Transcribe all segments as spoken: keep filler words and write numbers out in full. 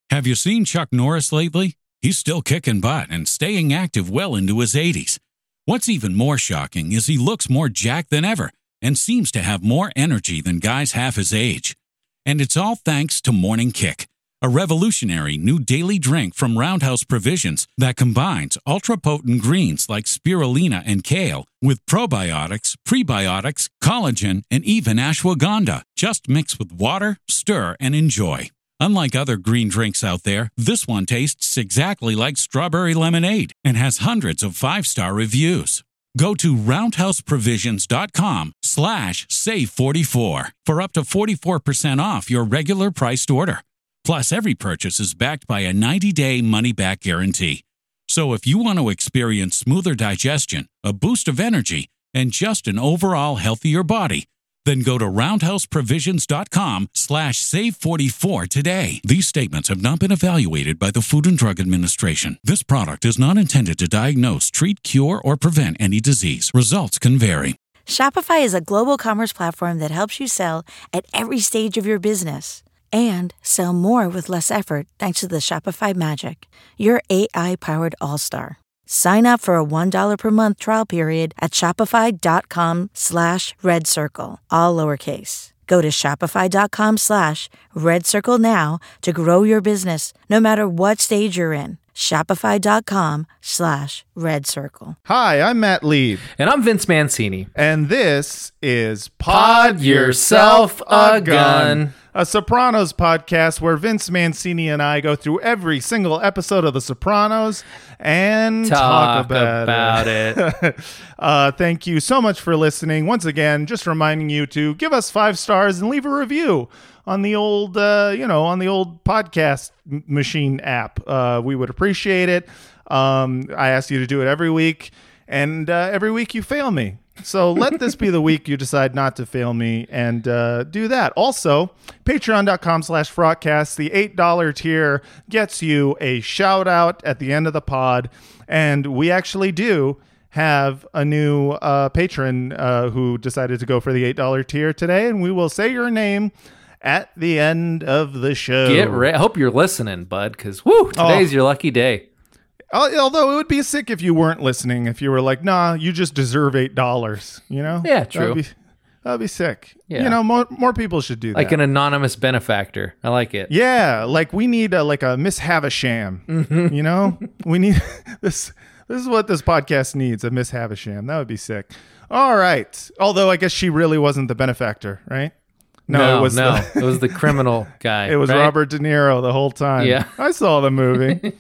Have you seen Chuck Norris lately? He's still kicking butt and staying active well into his eighties. What's even more shocking is he looks more jacked than ever and seems to have more energy than guys half his age. And it's all thanks to Morning Kick, a revolutionary new daily drink from Roundhouse Provisions that combines ultra-potent greens like spirulina and kale with probiotics, prebiotics, collagen, and even ashwagandha. Just mix with water, stir, and enjoy. Unlike other green drinks out there, this one tastes exactly like strawberry lemonade and has hundreds of five-star reviews. Go to roundhouseprovisions.com slash save44 for up to forty-four percent off your regular priced order. Plus, every purchase is backed by a ninety-day money-back guarantee. So if you want to experience smoother digestion, a boost of energy, and just an overall healthier body, then go to roundhouseprovisions.com slash save44 today. These statements have not been evaluated by the Food and Drug Administration. This product is not intended to diagnose, treat, cure, or prevent any disease. Results can vary. Shopify is a global commerce platform that helps you sell at every stage of your business and sell more with less effort thanks to the Shopify Magic, your A I-powered all-star. Sign up for a one dollar per month trial period at shopify.com slash red circle, all lowercase. Go to shopify.com slash red circle now to grow your business, no matter what stage you're in. Shopify.com slash red circle. Hi, I'm Matt Lieb. And I'm Vince Mancini. And this is Pod Yourself a Gun, a Sopranos podcast where Vince Mancini and I go through every single episode of The Sopranos and talk, talk about, about it. it. uh, thank you so much for listening. Once again, just reminding you to give us five stars and leave a review on the old, uh, you know, on the old podcast m- machine app. Uh, we would appreciate it. Um, I ask you to do it every week, and uh, every week you fail me. So let this be the week you decide not to fail me and uh, do that. Also, patreon.com slash Frotcast. The eight dollar tier gets you a shout out at the end of the pod. And we actually do have a new uh, patron uh, who decided to go for the eight dollar tier today. And we will say your name at the end of the show. Get ready. I hope you're listening, bud, because woo, today's oh. your lucky day. Although it would be sick if you weren't listening, if you were like, nah, you just deserve eight dollars, you know? Yeah, true. That'd be, that'd be sick. Yeah. You know, more more people should do that. Like an anonymous benefactor. I like it. Yeah, like we need a, like a Miss Havisham, mm-hmm. you know? We need this. This is what this podcast needs, a Miss Havisham. That would be sick. All right. Although I guess she really wasn't the benefactor, right? No, no, it was no. The, it was the criminal guy. It was right? Robert De Niro the whole time. Yeah. I saw the movie.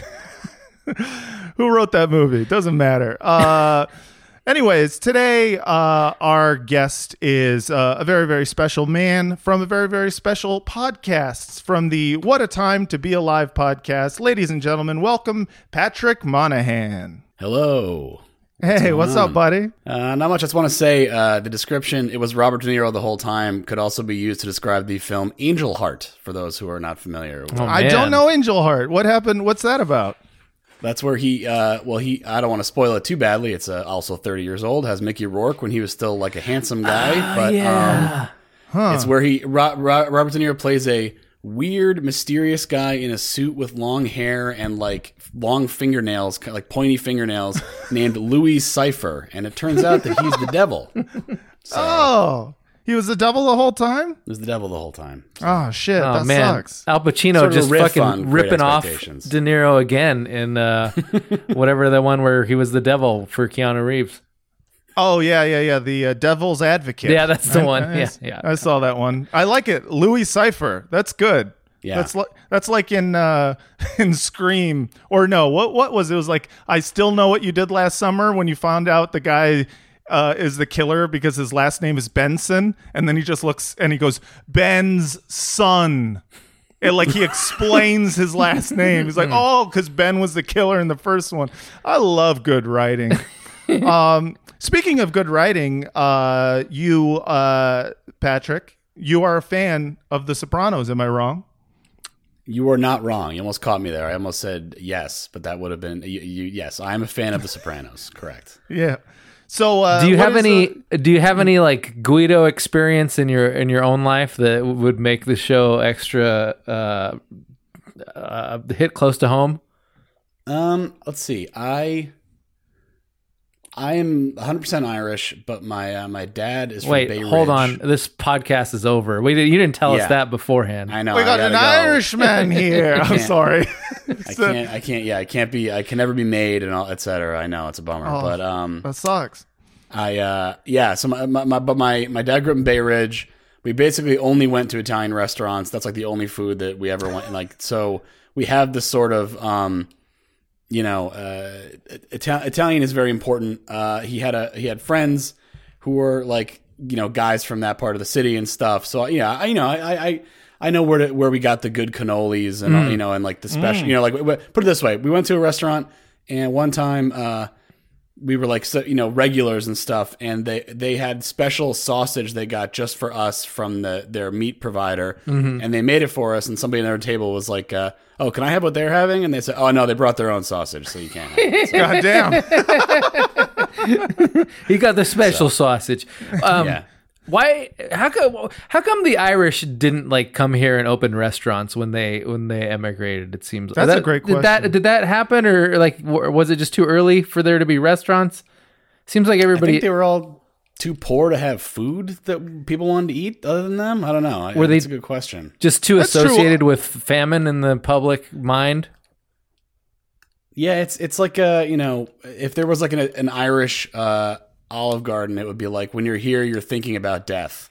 Who wrote that movie? Doesn't matter. Uh, anyways, today uh, our guest is uh, a very, very special man from a very, very special podcast from the What a Time to Be Alive podcast. Ladies and gentlemen, welcome Patrick Monahan. Hello. What's hey, what's on? up, buddy? Uh, not much. I just want to say uh, the description, it was Robert De Niro the whole time, could also be used to describe the film Angel Heart, for those who are not familiar with oh, it. I don't know Angel Heart. What happened? What's that about? That's where he, uh, well, he, I don't want to spoil it too badly. It's uh, also thirty years old, has Mickey Rourke when he was still like a handsome guy. Uh, but yeah. um, huh. It's where he, Ro- Ro- Robert De Niro plays a weird, mysterious guy in a suit with long hair and like long fingernails, like pointy fingernails, named Louis Cypher. And it turns out that he's the devil. So, oh. He was the devil the whole time? He was the devil the whole time. So. Oh, shit. Oh, that man. sucks. Al Pacino sort of just fucking ripping off De Expectations. Niro again in uh, whatever the one where he was the devil for Keanu Reeves. Oh, yeah, yeah, yeah. The uh, Devil's Advocate. Yeah, that's the I, one. I, yeah, yeah. I saw that one. I like it. Louis Cypher. That's good. Yeah. That's like that's like in uh, in Scream. Or no, what what was it? It was like, I Still Know What You Did Last Summer, when you found out the guy uh, is the killer because his last name is Benson, and then he just looks and he goes, Ben's son. And like he explains his last name. He's like, oh, because Ben was the killer in the first one. I love good writing. um, speaking of good writing, uh, you, uh, Patrick, you are a fan of The Sopranos. Am I wrong? You are not wrong. You almost caught me there. I almost said yes, but that would have been you, you, yes. I am a fan of The Sopranos. Correct. Yeah. So, uh, do you have any? The... Do you have any like Guido experience in your in your own life that would make the show extra uh, uh, hit close to home? Um, let's see. I I am one hundred percent Irish, but my uh, my dad is from Wait, Bay hold Ridge. on. This podcast is over. We did, you didn't tell Yeah. us that beforehand. I know. We I got an gotta go. Irishman here. I'm can't- sorry. I can't. I can't. Yeah, I can't be. I can never be made, and all, et cetera. I know it's a bummer, Oh. but um, That sucks. I uh, yeah. So my, my, my but my my dad grew up in Bay Ridge. We basically only went to Italian restaurants. That's like the only food that we ever went. Like so, we have this sort of um, you know, uh, Ita- Italian is very important. Uh, he had a he had friends who were like you know guys from that part of the city and stuff. So yeah, I you know I I I know where to, where we got the good cannolis and Mm. you know and like the special you know like w- put it this way, we went to a restaurant and one time uh, we were like so, you know regulars and stuff, and they they had special sausage they got just for us from the their meat provider, Mm-hmm. and they made it for us. And somebody at their table was like, uh, "Oh, can I have what they're having?" And they said, "Oh no, they brought their own sausage, so you can't." Have it. So, God damn. He got the special sausage. Um, yeah. Why? How come? How come the Irish didn't like come here and open restaurants when they when they emigrated? It seems That's a That- great Did that question. did that happen, or like w- was it just too early for there to be restaurants? Seems like I everybody think they were all too poor to have food that people wanted to eat. Other than them, I don't know. I- Were they- That's a good question. just too That's true. associated with famine in the public mind. Yeah, it's it's like a you know if there was like an an Irish uh, Olive Garden, it would be like when you're here, you're thinking about death.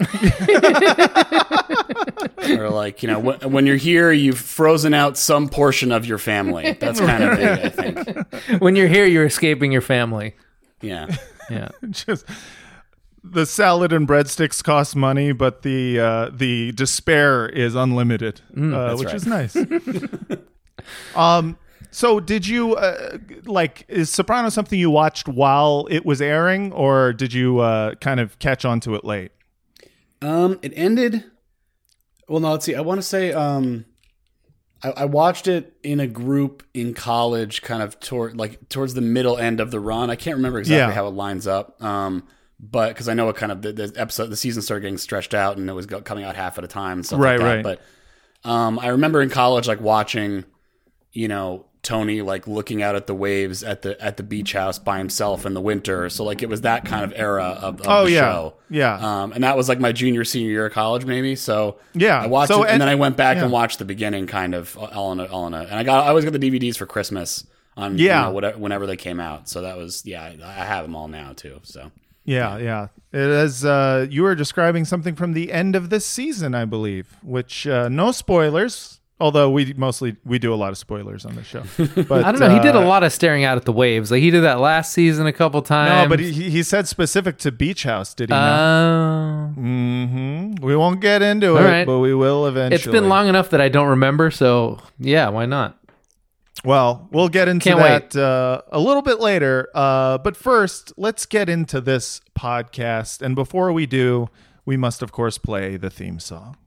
Or like you know when, when you're here, you've frozen out some portion of your family. That's kind of it, I think. When you're here, you're escaping your family. Yeah. Yeah. Just the salad and breadsticks cost money, but the uh, the despair is unlimited, uh, That's which right. is nice. um. So, did you uh, like? Is Sopranos something you watched while it was airing, or did you uh, kind of catch on to it late? Um, it ended. Well, no. Let's see. I want to say. Um, I, I watched it in a group in college, kind of toward like towards the middle end of the run. I can't remember exactly Yeah. how it lines up. Um, but because I know it kind of the, the episode, the season started getting stretched out, and it was go, coming out half at a time, and stuff Right, like that. right. But um, I remember in college, like watching, you know. Tony like looking out at the waves at the at the beach house by himself in the winter. So like it was that kind of era of, of Oh, the yeah. show. Yeah. Um, and that was like my junior senior year of college maybe. So Yeah. I watched So, it and, and- then I went back yeah. and watched the beginning kind of all in a, all in a, and I got I always got the D V Ds for Christmas on Yeah. you know, whatever, whenever they came out. So that was yeah I I have them all now too. So Yeah, yeah. It is. Uh, you were describing something from the end of this season, I believe. Which uh, no spoilers. Although we mostly we do a lot of spoilers on this show. But I don't know. He did a uh, lot of staring out at the waves. Like he did that last season a couple times. No, but he, he said specific to Beach House, did he Uh, not? Mm-hmm. We won't get into All it, right. but we will eventually. it's been long enough that I don't remember. So yeah, why not? Well, we'll get into Can't that uh, a little bit later. Uh, but first, let's get into this podcast. And before we do, we must, of course, play the theme song.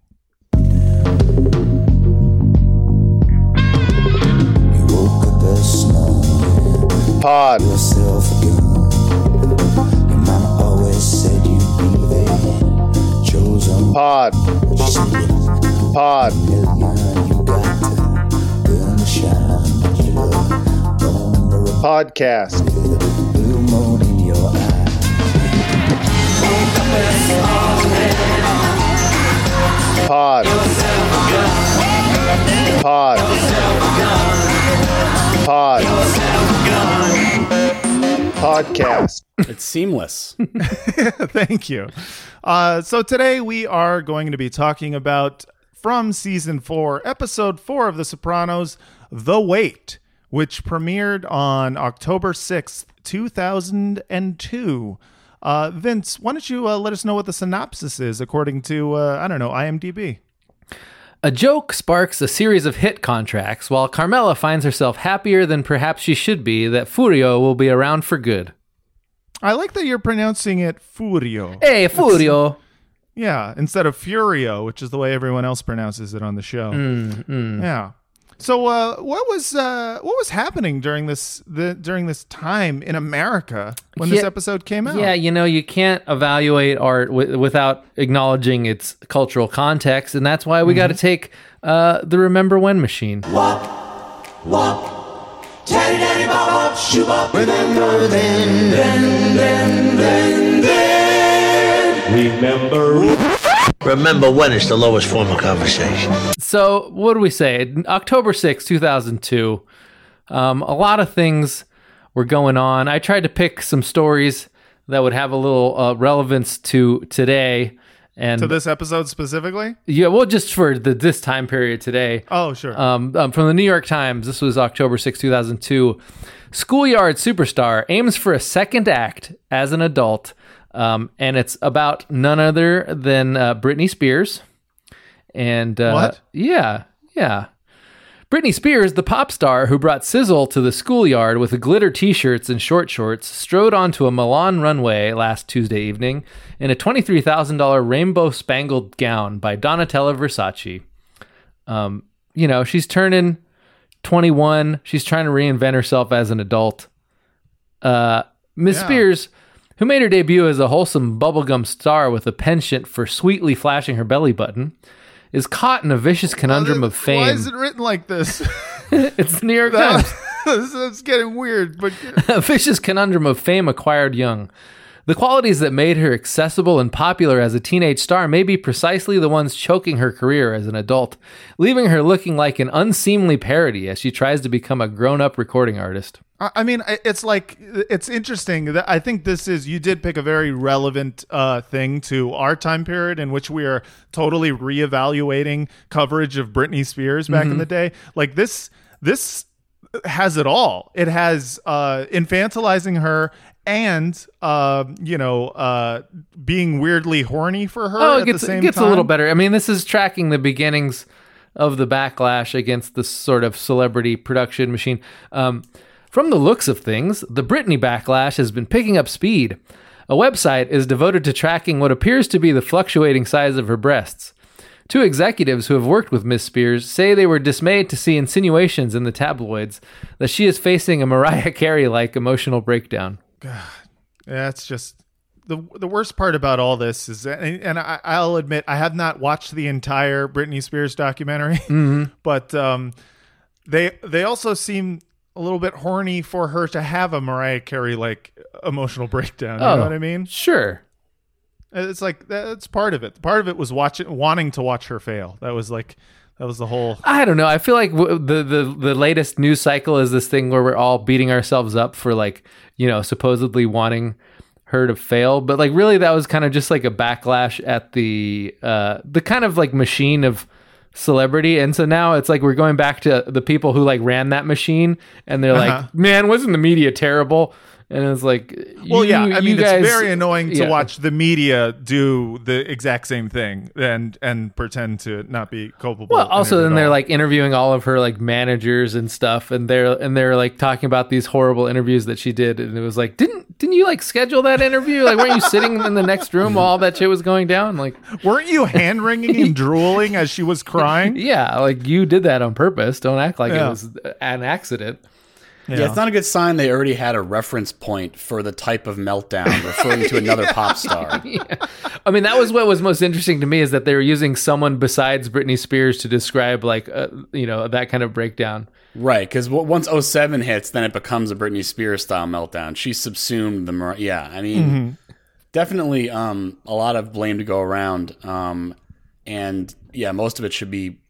You woke up this morning, Pod. yourself again. Your mama always said you'd be there. Chosen Pod. but you said it. Pod. Million, you got to burn the shine that you love. Under a Podcast. blue moon in your eye. Pod. Pod. Pod. Podcast. it's seamless. Thank you. Uh, so today we are going to be talking about from season four, episode four of The Sopranos, The Wait, which premiered on October sixth, two thousand two. Uh, Vince, why don't you uh, let us know what the synopsis is according to, uh, I don't know, IMDb? A joke sparks a series of hit contracts, while Carmela finds herself happier than perhaps she should be that Furio will be around for good. I like that you're pronouncing it Furio. Hey, Furio! Yeah, instead of Furio, which is the way everyone else pronounces it on the show. Yeah. So, uh, what was uh, what was happening during this the during this time in America when this Yeah. episode came out? Yeah, you know, you can't evaluate art w- without acknowledging its cultural context, and that's why we got to take uh, the Remember When machine. Walk, walk, taddy daddy bop, shoo bop. Remember then, then, then, then, then. Remember. Remember when is the lowest form of conversation. So, what do we say? October sixth, two thousand two. Um, a lot of things were going on. I tried to pick some stories that would have a little uh, relevance to today. And To this episode specifically? yeah, well, just for the this time period today. Oh, sure. Um, um, from the New York Times, this was October sixth, two thousand two. Schoolyard superstar aims for a second act as an adult. Um, and it's about none other than uh, Britney Spears. And uh, What? Yeah, yeah. Britney Spears, the pop star who brought Sizzle to the schoolyard with glitter t-shirts and short shorts, strode onto a Milan runway last Tuesday evening in a twenty-three thousand dollars rainbow-spangled gown by Donatella Versace. Um, you know, she's turning twenty-one. She's trying to reinvent herself as an adult. Uh, Miss Yeah. Spears, who made her debut as a wholesome bubblegum star with a penchant for sweetly flashing her belly button, is caught in a vicious conundrum of fame. Why is it written like this? It's New York Times. It's getting weird, but A vicious conundrum of fame acquired young. The qualities that made her accessible and popular as a teenage star may be precisely the ones choking her career as an adult, leaving her looking like an unseemly parody as she tries to become a grown-up recording artist. I I mean, I- it's like, it's interesting that I think this is, you did pick a very relevant uh, thing to our time period in which we are totally reevaluating coverage of Britney Spears back in the day. Like this, this has it all. It has uh, infantilizing her and, uh, you know, uh, being weirdly horny for her Oh, at it gets, the same it gets time. a little better. I mean, this is tracking the beginnings of the backlash against this sort of celebrity production machine. Um, from the looks of things, the Britney backlash has been picking up speed. A website is devoted to tracking what appears to be the fluctuating size of her breasts. Two executives who have worked with Miss Spears say they were dismayed to see insinuations in the tabloids that she is facing a Mariah Carey-like emotional breakdown. Yeah, it's just the the worst part about all this is, and, and I, I'll admit I have not watched the entire Britney Spears documentary, Mm-hmm. but um, they they also seem a little bit horny for her to have a Mariah Carey like emotional breakdown. You Oh. know what I mean? Sure. It's like that's part of it. Part of it was watching, wanting to watch her fail. That was like that was the whole. I don't know. I feel like w- the, the the latest news cycle is this thing where we're all beating ourselves up for like, you know, supposedly wanting her to fail, but like really that was kind of just like a backlash at the uh the kind of like machine of celebrity. And so now it's like we're going back to the people who like ran that machine and they're Uh-huh. like, man, wasn't the media terrible? And it's like, Well, you- yeah, I you mean, guys- it's very annoying to yeah. watch the media do the exact same thing and and pretend to not be culpable. Well, in also it then at they're all. like interviewing all of her like managers and stuff, and they're and they're like talking about these horrible interviews that she did, and it was like, didn't didn't you like schedule that interview? Like, weren't you sitting in the next room while all that shit was going down? Like, weren't you hand wringing and drooling as she was crying? yeah, like you did that on purpose. Don't act like Yeah. it was an accident. Yeah, it's not a good sign they already had a reference point for the type of meltdown referring to another pop star. I mean, that was what was most interesting to me is that they were using someone besides Britney Spears to describe like uh, you know that kind of breakdown. Right, because once oh seven hits, then it becomes a Britney Spears style meltdown. She subsumed the Mar- yeah. I mean, definitely um, a lot of blame to go around, um, and yeah, most of it should be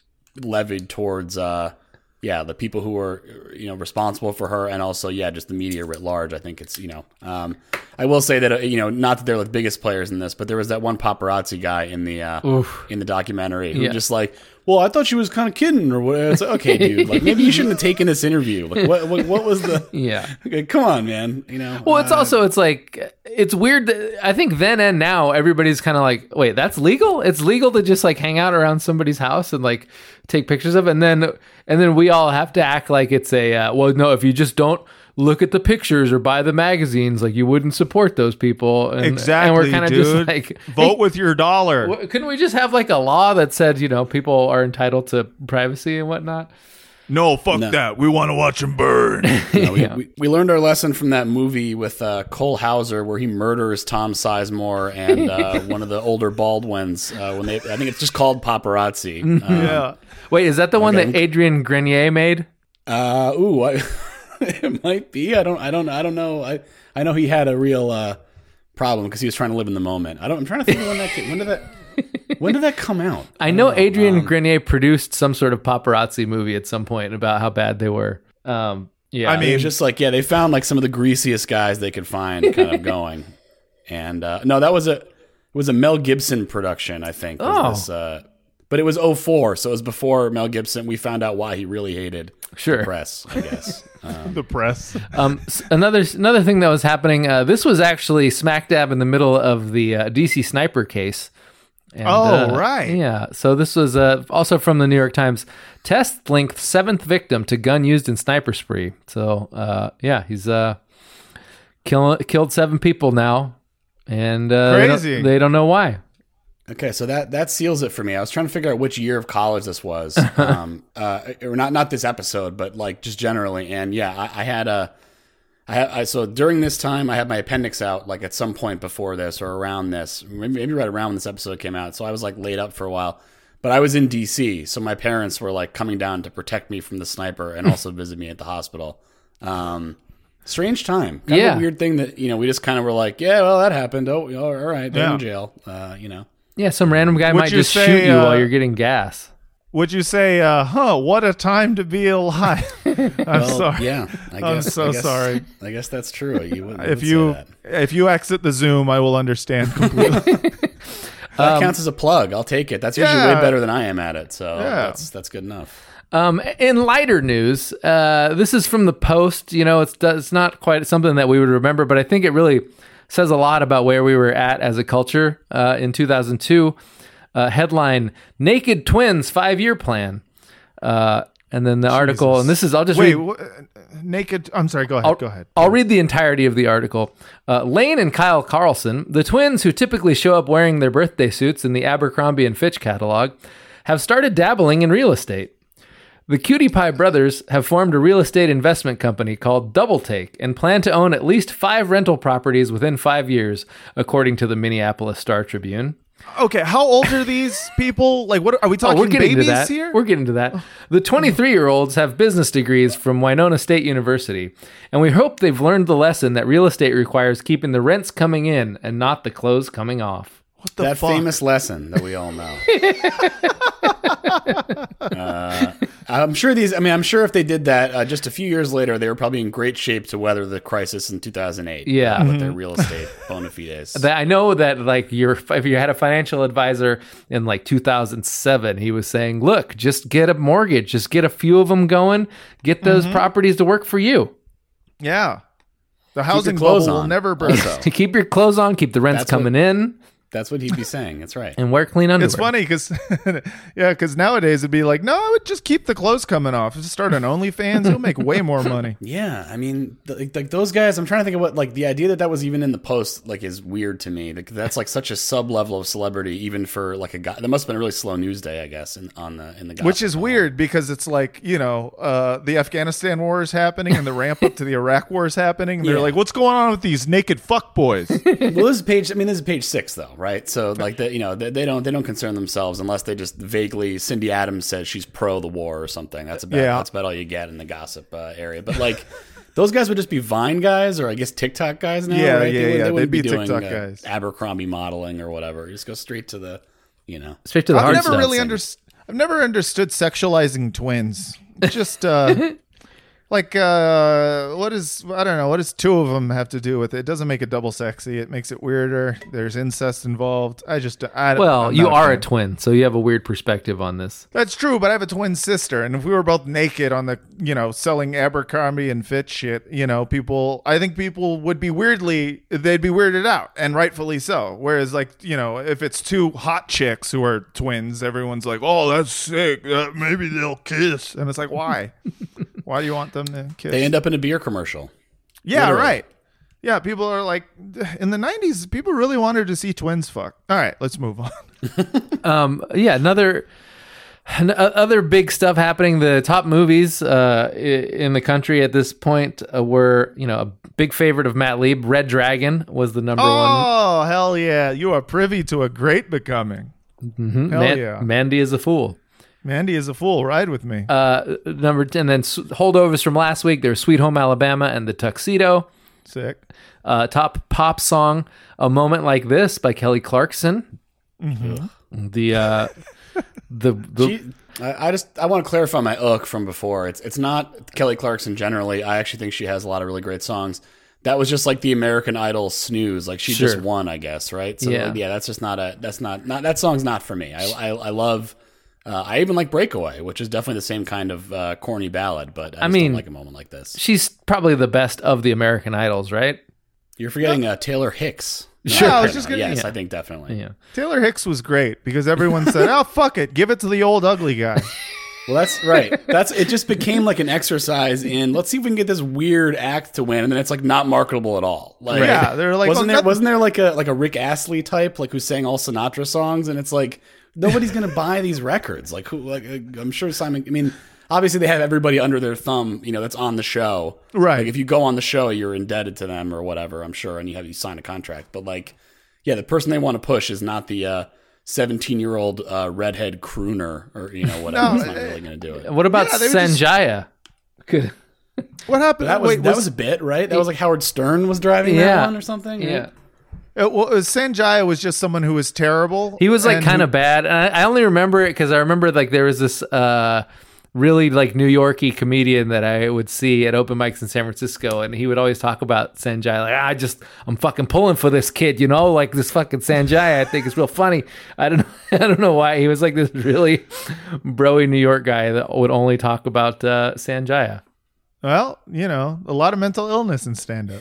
levied towards uh, yeah the people who are you know responsible for her, and also yeah just the media writ large. I think it's you know um, I will say that uh, you know not that they're the biggest players in this, but there was that one paparazzi guy in the uh, in the documentary who Yeah. just like. Well, I thought she was kind of kidding, or what? It's like, okay, dude. Like, maybe you shouldn't have taken this interview. Like, what? What, what was the? Yeah. Okay, come on, man. You know. Well, it's uh, also it's like it's weird that I think then and now everybody's kind of like, wait, that's legal? It's legal to just like hang out around somebody's house and like take pictures of it, and then and then we all have to act like it's a uh, well, no, if you just don't look at the pictures or buy the magazines, like you wouldn't support those people. And, Exactly, and we're kind of dude. just like Vote hey, with your dollar. w- couldn't we just have like a law that said you know people are entitled to privacy and whatnot? No, fuck No. that. We want to watch him burn. No, we, Yeah. we, we learned our lesson from that movie with uh, Cole Hauser, where he murders Tom Sizemore and uh, one of the older Baldwins. Uh, when they, I think it's just called Paparazzi. Um, yeah. Wait, is that the one Okay. that Adrian Grenier made? Uh, ooh, I, it might be. I don't. I don't. I don't know. I I know he had a real uh, problem because he was trying to live in the moment. I don't. I'm trying to think of when that came, when did that when did that come out? I know don't know. Adrian Um, Grenier produced some sort of paparazzi movie at some point about how bad they were. Um, yeah, I It mean- was just like, yeah, they found like some of the greasiest guys they could find, kind of going. And uh, no, that was a it was a Mel Gibson production, I think. Was Oh. this, uh, but it was oh four, so it was before Mel Gibson. We found out why he really hated Sure. the press, I guess. Um, The press. Um, s- another another thing that was happening. Uh, this was actually smack dab in the middle of the uh, D C sniper case. And, Oh, uh, right. Yeah. So this was uh, also from the New York Times. Test linked seventh victim to gun used in sniper spree. So uh, yeah, he's uh, kill, killed seven people now, and uh, they don't- Crazy. They, don't know why. Okay, so that that seals it for me. I was trying to figure out which year of college this was, um, uh, or not not this episode, but like just generally. And yeah, I, I had a, I had I, so during this time I had my appendix out like at some point before this or around this, maybe, maybe right around when this episode came out. So I was like laid up for a while, but I was in D C, so my parents were like coming down to protect me from the sniper and also visit me at the hospital. Um, strange time, kind Yeah. of a weird thing that you know we just kind of were like, yeah, well that happened. Oh, all right, they're Yeah. in jail. Uh, you know. Yeah, some random guy Would might you just say, shoot you uh, while you're getting gas. Would you say, uh, huh, what a time to be alive? I'm Well, sorry. Yeah, I I'm guess, so I guess, say I guess that's true. You would, If would you say that, if you exit the Zoom, I will understand completely. that counts as a plug. I'll take it. That's usually Yeah. way better than I am at it. So Yeah. that's that's good enough. Um, in lighter news, uh, this is from the Post. You know, it's it's not quite something that we would remember, but I think it really says a lot about where we were at as a culture uh, in two thousand two. Uh, headline: Naked Twins five-year plan. Uh, and then the article, and this is I'll just Wait, read. wh- naked. I'm sorry. Go ahead. I'll, go ahead. I'll read the entirety of the article. Uh, Lane and Kyle Carlson, the twins who typically show up wearing their birthday suits in the Abercrombie and Fitch catalog, have started dabbling in real estate. The Cutie Pie brothers have formed a real estate investment company called Double Take and plan to own at least five rental properties within five years, according to the Minneapolis Star Tribune. Okay, how old are these people? Like, what are we Oh, talking? we're getting babies to that. here? We're getting to that. The twenty-three-year-olds have business degrees from Winona State University, and we hope they've learned the lesson that real estate requires keeping the rents coming in and not the clothes coming off. What the That fuck? famous lesson that we all know. uh, I'm sure these. I mean, I'm sure if they did that uh, just a few years later, they were probably in great shape to weather the crisis in two thousand eight. Yeah. uh, with their real estate bona fides. That I know that like your if you had a financial advisor in like two thousand seven, he was saying, "Look, just get a mortgage, just get a few of them going, get those properties to work for you. Yeah, the housing clothes bubble will on. never burst. Also. Keep your clothes on, keep the rents That's what- coming in, That's what he'd be saying. That's right. and wear clean underwear." It's funny because, yeah, because nowadays it'd be like, no, I would just keep the clothes coming off. Just start an OnlyFans, you'll make way more money. Yeah, I mean, th- like, like those guys. I'm trying to think of what like the idea that that was even in the Post like is weird to me. Like, that's like such a sub level of celebrity, even for like a guy. That must have been a really slow news day, I guess, in, on the in the Which gossip is column. weird because it's like, you know, uh, the Afghanistan war is happening and the ramp up to the Iraq war is happening. And they're Yeah. like, what's going on with these naked fuck boys? Well, this is page. I mean, this is page six, though, right? So, like, the, you know, they, they don't they don't concern themselves unless they just vaguely. Cindy Adams says she's pro the war or something. That's about Yeah. that's about all you get in the gossip uh, area. But like, those guys would just be Vine guys, or I guess TikTok guys now. Yeah, right? yeah, they, would- yeah. They wouldn't They'd be, be doing TikTok uh, guys. Abercrombie modeling or whatever. You just go straight to the, you know. Straight to the I've hard never stuff. really understood. I've never understood sexualizing twins. It's just uh, like uh, what is I don't know. What does two of them have to do with it? It doesn't make it double sexy. It makes it weirder. There's incest involved. I just I Well, I'm you not are a fan. twin, so you have a weird perspective on this. That's true, but I have a twin sister, and if we were both naked on the, you know, selling Abercrombie and Fitch shit, you know, people, I think people would be weirdly, they'd be weirded out, and rightfully so. Whereas, like, you know, if it's two hot chicks who are twins, everyone's like, oh, that's sick. Uh, maybe they'll kiss, and it's like, why? Why do you want them to kiss? They end up in a beer commercial. yeah, literally. right. Yeah, people are like, in the nineties, people really wanted to see twins fuck. All right, let's move on. Um, yeah, another And, uh, other big stuff happening. The top movies uh, i- in the country at this point uh, were, you know, a big favorite of Matt Lieb. Red Dragon was the number one. Oh, hell yeah. You are privy to a great becoming. Mhm. Hell Man- yeah. Mandy is a fool. Mandy is a fool. Ride with me. Uh, number ten, and then s- holdovers from last week. There's Sweet Home Alabama and The Tuxedo. Sick. Uh, top pop song, A Moment Like This by Kelly Clarkson. Mm-hmm. The uh, the, the She, I, I just I want to clarify my ugh from before. It's it's not Kelly Clarkson generally. I actually think she has a lot of really great songs. That was just like the American Idol snooze. Like she Sure. just won, I guess, right? So Yeah. like, yeah, that's just not a that's not not that song's not for me. I I, I love. Uh, I even like Breakaway, which is definitely the same kind of uh, corny ballad, but I, just mean- don't like a moment like this. she's probably the best of the American Idols, right? You're forgetting uh, Taylor Hicks. Sure. I was just gonna- yes, yeah. I think definitely. Yeah. Taylor Hicks was great because everyone said, oh, fuck it. Give it to the old ugly guy. Well, that's right. That's it. Just became like an exercise in let's see if we can get this weird act to win, and then it's like not marketable at all. Like, Yeah, they're like, wasn't oh, there nothing- wasn't there like a like a Rick Astley type like who sang all Sinatra songs, and it's like nobody's gonna buy these records. Like who? Like uh, I'm sure Simon. I mean, obviously they have everybody under their thumb. You know, that's on the show. Right. Like if you go on the show, you're indebted to them or whatever. I'm sure, and you have you sign a contract. But like, yeah, the person they want to push is not the. Uh, seventeen-year-old uh, redhead crooner, or you know whatever. No, it's not really going to do it. What about Yeah, they were just- Sanjaya? Good. What happened? That was Wait, that was, a bit, right? That was like Howard Stern was driving Yeah. that one or something. right? Yeah. Uh, well, uh, Sanjaya was just someone who was terrible. He was like and kind who- of bad. And I, I only remember it because I remember like there was this uh, really like New York-y comedian that I would see at open mics in San Francisco, and he would always talk about Sanjay. Like, I just I'm fucking pulling for this kid, you know, like this fucking Sanjay. I think it's real funny. I don't know, I don't know why he was like this really broy New York guy that would only talk about uh, Sanjaya. Well, you know, a lot of mental illness in stand-up.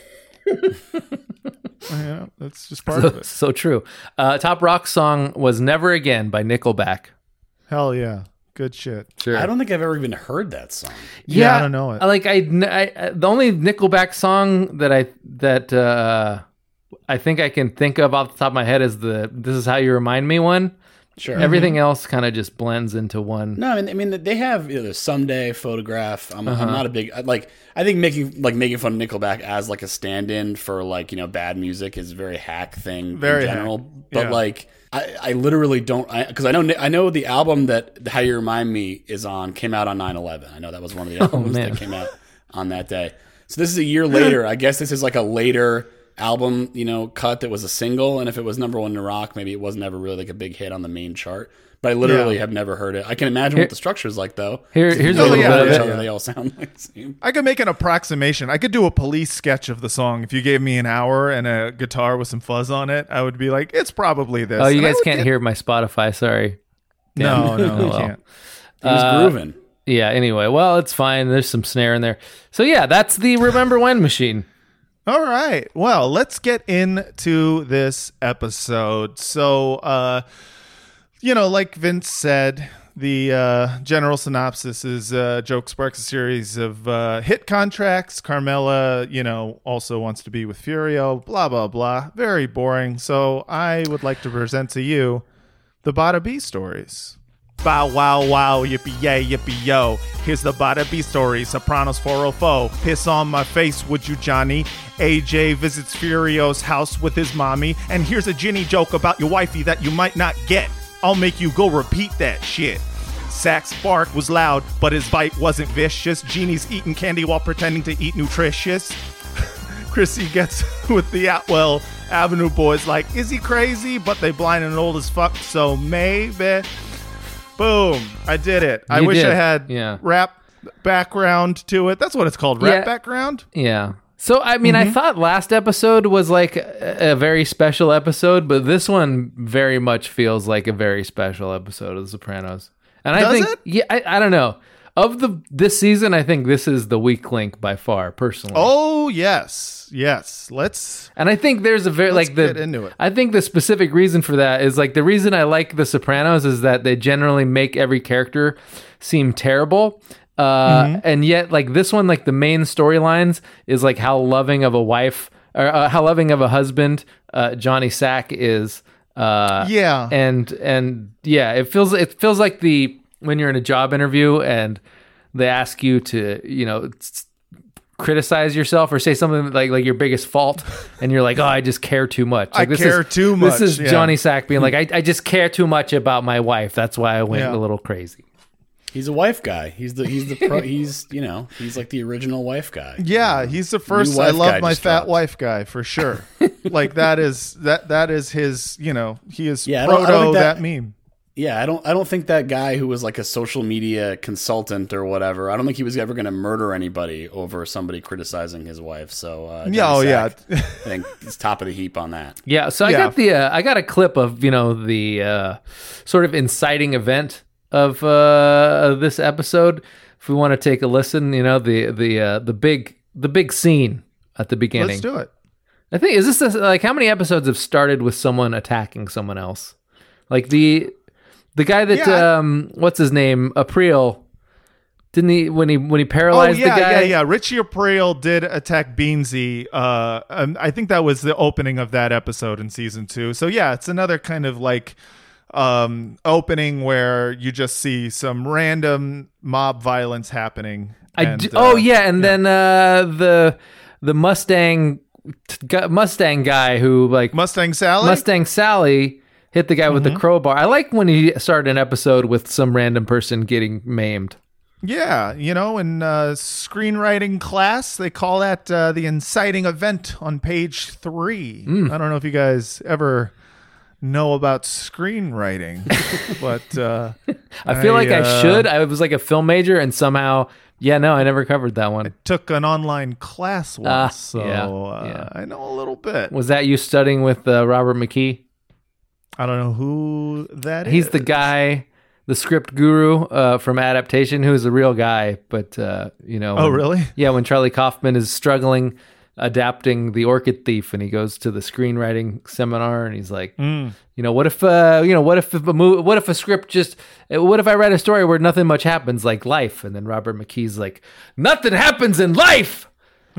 You know, that's just part of So, it. so true. Uh, top rock song was "Never Again" by Nickelback. Hell yeah. Good shit. Sure. I don't think I've ever even heard that song. Yeah, I don't know it. Like I, I, the only Nickelback song that I that uh, I think I can think of off the top of my head is the "This Is How You Remind Me" one. Sure. Everything else kind of just blends into one. No, I mean, I mean they have you know, Someday, Photograph. I'm, I'm not a big I- like. I think making like making fun of Nickelback as like a stand-in for like you know bad music is a very hack thing Very in general. hack. But Yeah. like, I, I literally don't because I, I know I know the album that How You Remind Me is on came out on nine eleven. I know that was one of the albums man. that came out on that day. So this is a year later. I guess this is like a later album, you know, cut that was a single. And if it was number one in rock, maybe it wasn't ever really like a big hit on the main chart. But I literally Yeah. have never heard it. I can imagine what the structure is like, though. Here- If you here's play a little them bit with of each it. other, Yeah. They all sound like the same. I could make an approximation. I could do a police sketch of the song. If you gave me an hour and a guitar with some fuzz on it, I would be like, it's probably this. Oh, you And I guys would can't get- hear my Spotify. Sorry. No, no, Oh, you well. can't. He was Uh, grooving. Yeah. Anyway, well, it's fine. There's some snare in there. So yeah, that's the Remember When machine. All right. Well, let's get into this episode. So, uh, you know, like Vince said, the uh, general synopsis is uh, Joke sparks a series of uh, hit contracts. Carmela, you know, also wants to be with Furio, blah, blah, blah. Very boring. So I would like to present to you the Bada B stories. Bow wow wow, yippee yay, yippee yo. Here's the Bada B story. Sopranos four oh four. Piss on my face, would you, Johnny? A J visits Furio's house with his mommy. And here's a Ginny joke about your wifey that you might not get. I'll make you go repeat that shit. Sack's bark was loud, but his bite wasn't vicious. Jeannie's eating candy while pretending to eat nutritious. Chrissy gets with the Atwell Avenue boys like, is he crazy? But they blind and old as fuck, so maybe. Boom. I did it. I You wish did. I had Yeah. rap background to it. That's what it's called, rap Yeah. background. Yeah. So I mean, Mm-hmm. I thought last episode was like a, a very special episode, but this one very much feels like a very special episode of The Sopranos. And I Does think, it? yeah, I, I don't know. Of the this season, I think this is the weak link by far, personally. Oh, yes. Yes. Let's. And I think there's a very Let's like the get into it. I think the specific reason for that is like the reason I like The Sopranos is that they generally make every character seem terrible. Uh, Mm-hmm. and yet like this one, like the main storylines is like how loving of a wife or uh, how loving of a husband uh, Johnny Sack is. Uh, Yeah. and and yeah, it feels it feels like the when you're in a job interview and they ask you to, you know, s- criticize yourself or say something like like your biggest fault, and you're like, oh, I just care too much. Like, I this care is, too much. This is yeah. Johnny Sack being like, I, I just care too much about my wife. That's why I went Yeah. a little crazy. He's a wife guy. He's the he's the pro, he's you know he's like the original wife guy. Yeah, he's the first New I wife love guy my just fat dropped. wife guy for sure. Like that is that that is his, you know, he is Yeah, I don't- I proto don't think that, that- meme. Yeah, I don't I don't think that guy who was like a social media consultant or whatever. I don't think he was ever going to murder anybody over somebody criticizing his wife. So uh, Yeah, oh Johnny yeah. Sack, I think he's top of the heap on that. Yeah, so I Yeah. got the uh, I got a clip of, you know, the uh, sort of inciting event of uh, this episode. If we want to take a listen, you know, the the uh, the big the big scene at the beginning. Let's do it. I think is this the, like how many episodes have started with someone attacking someone else? Like the the guy that Yeah, I- um what's his name? April. Didn't he when he when he Oh paralyzed yeah, the guy? yeah, yeah. Richie April did attack Beansy. Uh, um, I think that was the opening of that episode in season two. So yeah, it's another kind of like um opening where you just see some random mob violence happening. I and, do, uh, oh yeah, and then uh, the the Mustang gu- Mustang guy who like Mustang Sally. Mustang Sally hit the guy with Mm-hmm. the crowbar. I like when he started an episode with some random person getting maimed. Yeah, you know, in uh, screenwriting class, they call that uh, the inciting event on page three. Mm. I don't know if you guys ever know about screenwriting, but uh, I feel like I uh, should. I was like a film major, and somehow, yeah, no, I never covered that one. took an online class once, Ah, so yeah, uh, yeah. I know a little bit. Was that you studying with uh, Robert McKee? I don't know who that is. He's the guy, the script guru uh, from Adaptation, who's a real guy. But uh, you know, Oh, when- really? Yeah, when Charlie Kaufman is struggling adapting The Orchid Thief, and he goes to the screenwriting seminar, and he's like, Mm. you know, what if, uh, you know, what if a movie, what if a script just, what if I write a story where nothing much happens, like Life, and then Robert McKee's like, nothing happens in life.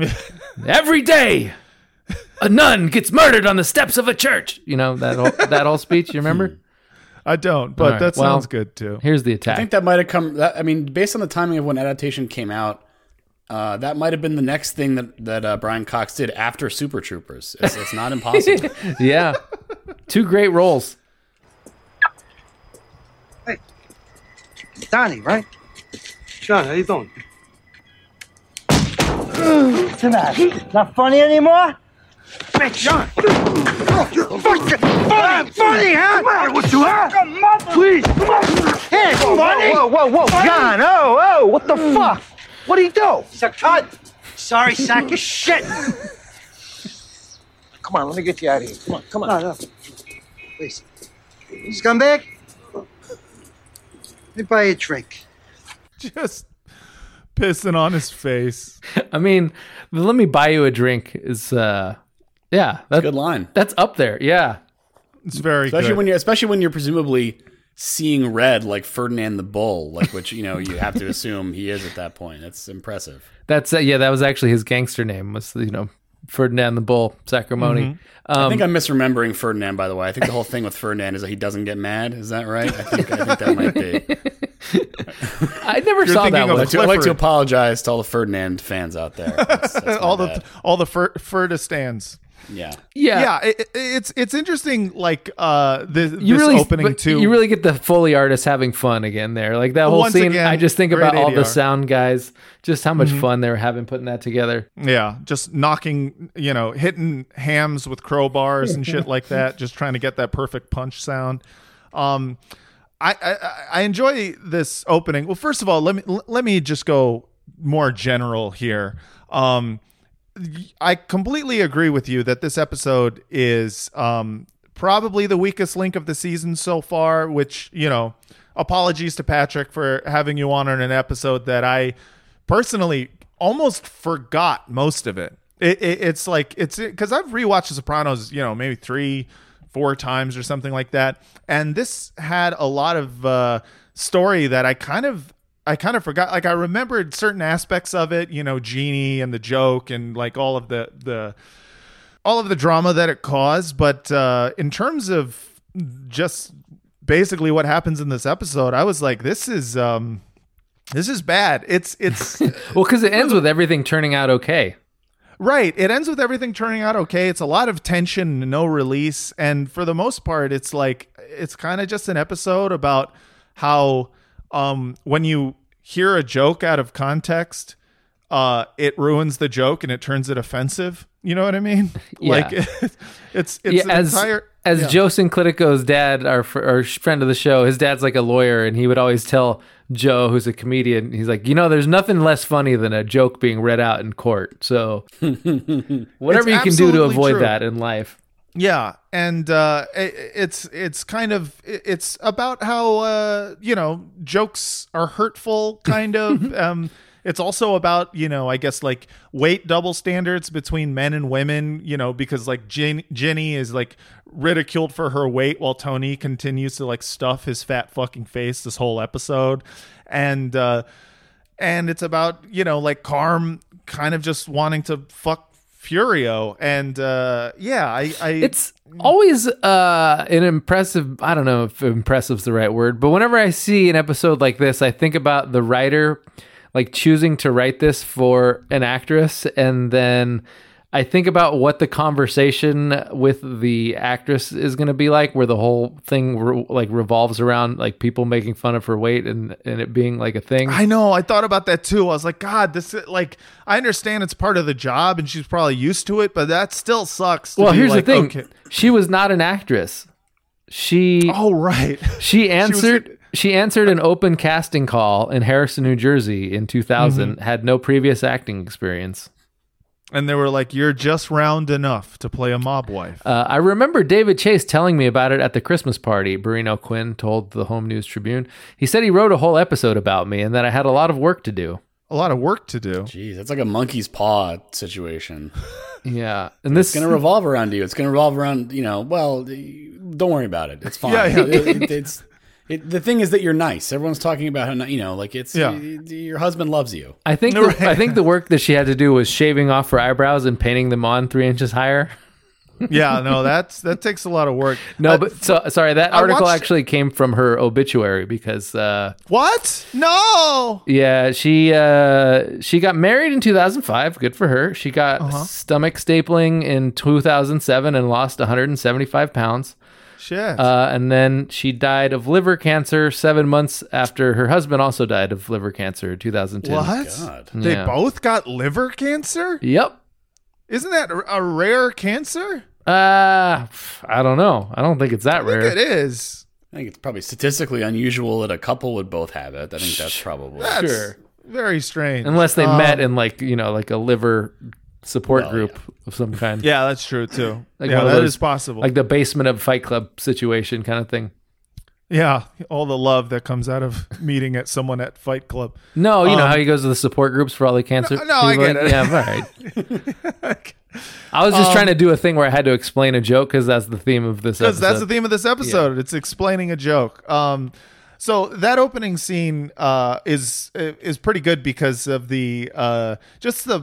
Every day, a nun gets murdered on the steps of a church. You know that whole, that whole speech. You remember? I don't, but All right, that well, sounds good too. Here's the I attack. think that might have come. That, I mean, based on the timing of when Adaptation came out, uh, that might have been the next thing that that uh, Brian Cox did after Super Troopers. It's, it's not impossible. Yeah, two great roles. Donnie, right? Sean, how you doing? Tonight. Not funny anymore? Hey, John! Fucking funny! Funny, huh? Come on, what you have? Come on, please! Come on! Hey, funny! Whoa, whoa, whoa, whoa, John! Oh, oh, what the fuck? What'd he do? He's a cunt! Sorry, sack of shit! Come on, let me get you out of here. Come on, come on. No, no. Please. Scumbag? Let me buy you a drink. Just pissing on his face. I mean, let me buy you a drink is, uh, yeah, that's Good line. That's up there. Yeah. It's very Especially good. when you're, especially when you're presumably seeing red like Ferdinand the Bull, like which you know you have to assume he is at that point. That's impressive. That's, uh, yeah, that was actually his gangster name was, you know, Ferdinand the Bull, Sacrimony. I Um, think I'm misremembering Ferdinand. By the way, I think the whole thing with Ferdinand is that he doesn't get mad. Is that right? I think I think that might be. I never You're saw thinking that of one. I'd like, to, I'd like to Clifford. apologize to all the Ferdinand fans out there. That's, that's my all the bad. all the fur, Ferdistans. yeah. Yeah. Yeah, it, it- it's it's interesting. Like uh, this, You this really, opening but too. you really get the Foley artist having fun again there. Like that whole Once scene, again, I just think great about all A D the R. sound guys, just how much fun they were having putting that together. Yeah, just knocking, you know, hitting hams with crowbars and shit like that, just trying to get that perfect punch sound. Um, I, I I enjoy this opening. Well, first of all, let me let me just go more general here. Um, I completely agree with you that this episode is um, probably the weakest link of the season so far, which, you know, apologies to Patrick for having you on in an episode that I personally almost forgot most of it. It, it it's like, it's because I've rewatched The Sopranos, you know, maybe three, four times or something like that. And this had a lot of uh, story that I kind of, I kind of forgot. Like I remembered certain aspects of it, you know, Jeannie and the joke and like all of the, the, all of the drama that it caused. But uh, in terms of just basically what happens in this episode, I was like, this is um, this is bad. It's it's well, because it ends with everything turning out okay. Right. It ends with everything turning out okay. It's a lot of tension, no release. And for the most part, it's like, it's kind of just an episode about how um, when you hear a joke out of context, uh, it ruins the joke and it turns it offensive. You know what I mean? Yeah. Like it's, it's, yeah, an as, entire... As yeah. Joe Sinclitico's dad, our, fr- our friend of the show, his dad's like a lawyer, and he would always tell Joe, who's a comedian, he's like, you know, there's nothing less funny than a joke being read out in court. So whatever It's you can do to absolutely avoid true. that in life. Yeah, and uh, it, it's it's kind of it's about how uh, you know, jokes are hurtful, kind of. um, it's also about, you know, I guess like weight double standards between men and women. You know, because like Gin- Ginny is like ridiculed for her weight while Tony continues to like stuff his fat fucking face this whole episode, and uh, and it's about, you know, like Carm kind of just wanting to fuck Furio, and uh yeah I, I it's always uh an impressive, I don't know if impressive is the right word, but whenever I see an episode like this, I think about the writer like choosing to write this for an actress, and then I think about what the conversation with the actress is going to be like, where the whole thing re- like revolves around like people making fun of her weight and, and it being like a thing. I know. I thought about that too. I was like, God, this like, I understand it's part of the job and she's probably used to it, but that still sucks. To well, be here's like, the thing. okay. She was not an actress. She, oh, right. She answered, she, was, she answered an open casting call in Harrison, New Jersey in two thousand, mm-hmm. had no previous acting experience. And they were like, you're just round enough to play a mob wife. Uh, I remember David Chase telling me about it at the Christmas party. Barrino Quinn told the Home News Tribune. He said he wrote a whole episode about me and that I had a lot of work to do. A lot of work to do. Jeez, that's like a monkey's paw situation. Yeah. And this it's going to revolve around you. It's going to revolve around, you know, well, don't worry about it. It's fine. Yeah, yeah. It, it, it's It, the thing is that you're nice. Everyone's talking about how, you know, like it's yeah. y- y- your husband loves you. I think the, right. I think the work that she had to do was shaving off her eyebrows and painting them on three inches higher. Yeah, no, that's that takes a lot of work. No, uh, but so sorry, that I article watched... actually came from her obituary because uh, what? No. Yeah, she uh, she got married in two thousand five. Good for her. She got uh-huh. stomach stapling in two thousand seven and lost one hundred seventy-five pounds. Shit. Uh, and then she died of liver cancer seven months after her husband also died of liver cancer in two thousand ten. What? God. They Yeah. both got liver cancer? Yep. Isn't that a rare cancer? Uh, I don't know. I don't think it's that I rare. think it is. I think it's probably statistically unusual that a couple would both have it. I think that's probably That's Sure. very strange. Unless they Um, met in like, you know, like a liver support Well, group of some kind. Yeah, that's true too. Like yeah, one of that those- is possible. Like the basement of Fight Club situation kind of thing. yeah, all the love that comes out of meeting at someone at Fight Club. No, you know Um, how he goes to the support groups for all the cancer. No, no, I people? get it. Yeah, all right. I was just Um, trying to do a thing where I had to explain a joke because that's the theme of this Because episode. that's the theme of this episode. It's explaining a joke. Um, so that opening scene uh, is is pretty good because of the uh, just the.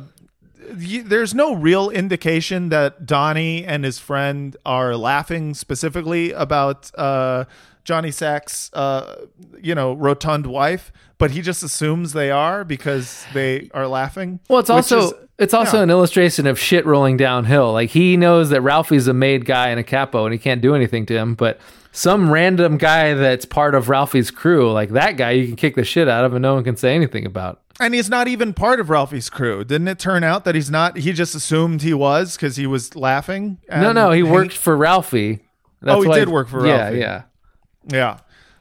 y- There's no real indication that Donnie and his friend are laughing specifically about uh, Johnny Sack's, uh, you know, rotund wife, but he just assumes they are because they are laughing. Well, it's which also is- it's also yeah. an illustration of shit rolling downhill. Like he knows that Ralphie's a made guy and a capo, and he can't do anything to him. But some random guy that's part of Ralphie's crew, like that guy, you can kick the shit out of, and no one can say anything about. And he's not even part of Ralphie's crew. Didn't it turn out that he's not? He just assumed he was because he was laughing. No, and no, he worked for Ralphie. Oh, he why- did work for yeah, Ralphie. Yeah, Yeah,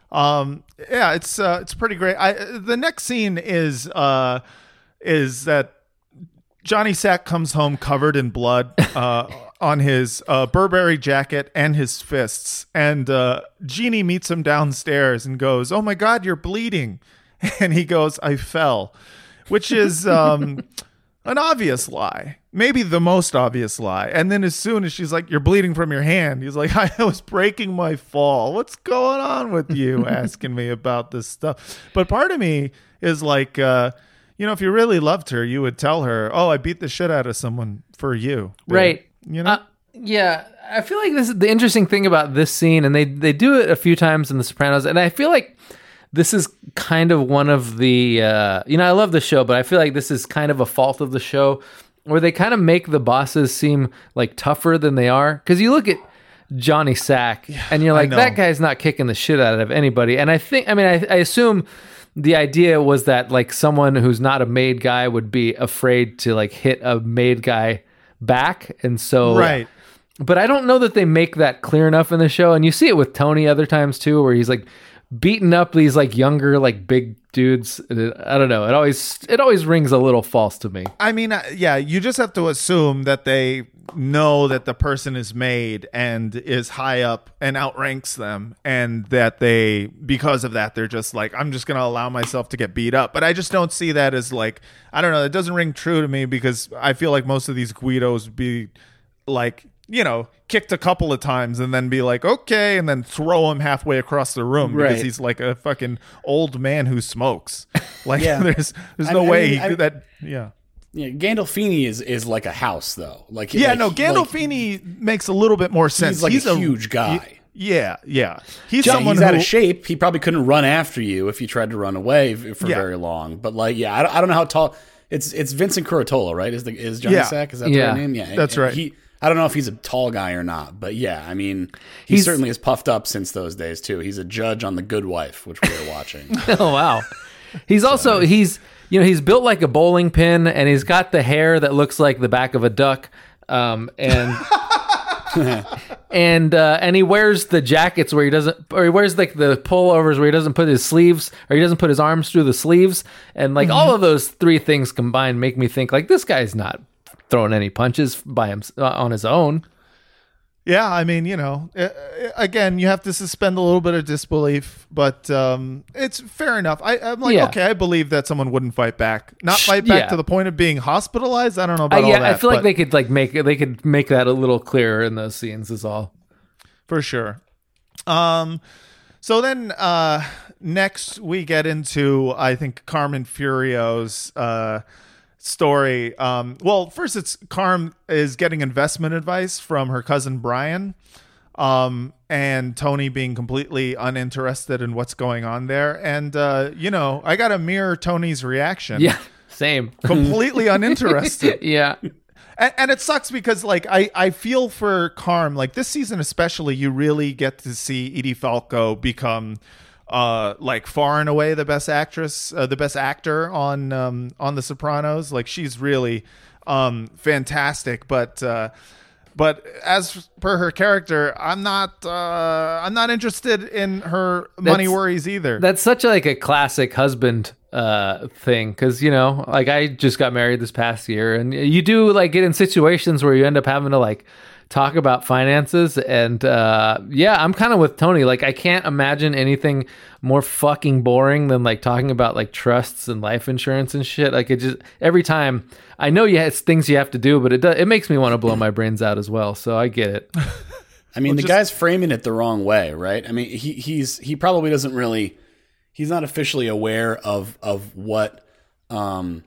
um, yeah. It's uh, it's pretty great. I the next scene is uh, is that Johnny Sack comes home covered in blood uh, on his uh, Burberry jacket and his fists, and uh, Jeannie meets him downstairs and goes, "Oh my God, you're bleeding," and he goes, "I fell," which is um, an obvious lie. Maybe the most obvious lie. And then as soon as she's like, "You're bleeding from your hand," he's like, "I was breaking my fall. What's going on with you asking me about this stuff?" But part of me is like, uh, you know, if you really loved her, you would tell her, "Oh, I beat the shit out of someone for you." babe." right. You know? Uh, Yeah, I feel like this is the interesting thing about this scene, and they they do it a few times in The Sopranos, and I feel like this is kind of one of the uh, you know, I love the show, but I feel like this is kind of a fault of the show, where they kind of make the bosses seem like tougher than they are. Because you look at Johnny Sack, yeah, and you're like, that guy's not kicking the shit out of anybody. And I think, I mean, I, I assume the idea was that like someone who's not a made guy would be afraid to like hit a made guy back, and so right. But I don't know that they make that clear enough in the show, and you see it with Tony other times too, where he's like beating up these like younger, like big dudes. I don't know. It always it always rings a little false to me. I mean, yeah, you just have to assume that they know that the person is made and is high up and outranks them, and that they, because of that, they're just like, I'm just going to allow myself to get beat up. But I just don't see that as like, I don't know. It doesn't ring true to me, because I feel like most of these Guidos be like, you know, kicked a couple of times and then be like, okay, and then throw him halfway across the room because right. he's like a fucking old man who smokes. Like, yeah. there's there's no I, I way mean, he I, could that. Yeah. Yeah, Gandolfini is, is like a house, though. Like yeah, like, no, Gandolfini like, makes a little bit more sense. He's like he's a, a huge guy. He, yeah, yeah. He's yeah, someone he's who, out of shape. He probably couldn't run after you if you tried to run away for yeah. very long. But like, yeah, I, I don't know how tall. It's it's Vincent Curatola, right? Is the is Johnny yeah. Sack? Is that yeah. the right name? Yeah, that's right. He. I don't know if he's a tall guy or not, but yeah, I mean, he he's, certainly is puffed up since those days too. He's a judge on The Good Wife, which we were watching. Oh wow! He's also he's you know he's built like a bowling pin, and he's got the hair that looks like the back of a duck, um, and and uh, and he wears the jackets where he doesn't, or he wears like the pullovers where he doesn't put his sleeves, or he doesn't put his arms through the sleeves, and like mm-hmm. all of those three things combined make me think like this guy's not throwing any punches by him uh, on his own. Yeah, I mean, you know, uh, again, you have to suspend a little bit of disbelief, but um, it's fair enough. I, I'm like, yeah. okay, I believe that someone wouldn't fight back, not fight back yeah. to the point of being hospitalized. I don't know about uh, yeah, all that. I feel but like they could like make they could make that a little clearer in those scenes. Is all for sure. Um, so then uh, next we get into, I think, Carmen Furio's uh. story. Um, well, first it's Carm is getting investment advice from her cousin Brian, um, and Tony being completely uninterested in what's going on there. And, uh, you know, I got to mirror Tony's reaction. Yeah, same. Completely uninterested. Yeah. And, and it sucks because, like, I, I feel for Carm. Like, this season especially, you really get to see Edie Falco become... Uh, like far and away the best actress, uh, the best actor on um, on The Sopranos. Like, she's really um, fantastic. But uh, but as per her character, I'm not uh, I'm not interested in her money That's- worries either. That's such a, like a classic husband uh, thing, because you know, like I just got married this past year, and you do like get in situations where you end up having to like talk about finances, and uh yeah I'm kind of with Tony. Like, I can't imagine anything more fucking boring than like talking about like trusts and life insurance and shit. Like, it just every time I know yeah it's things you have to do, but it does, it makes me want to blow my brains out as well, so I get it. I mean, Well, the just- guy's framing it the wrong way, right? I mean, he he's he probably doesn't really he's not officially aware of of what um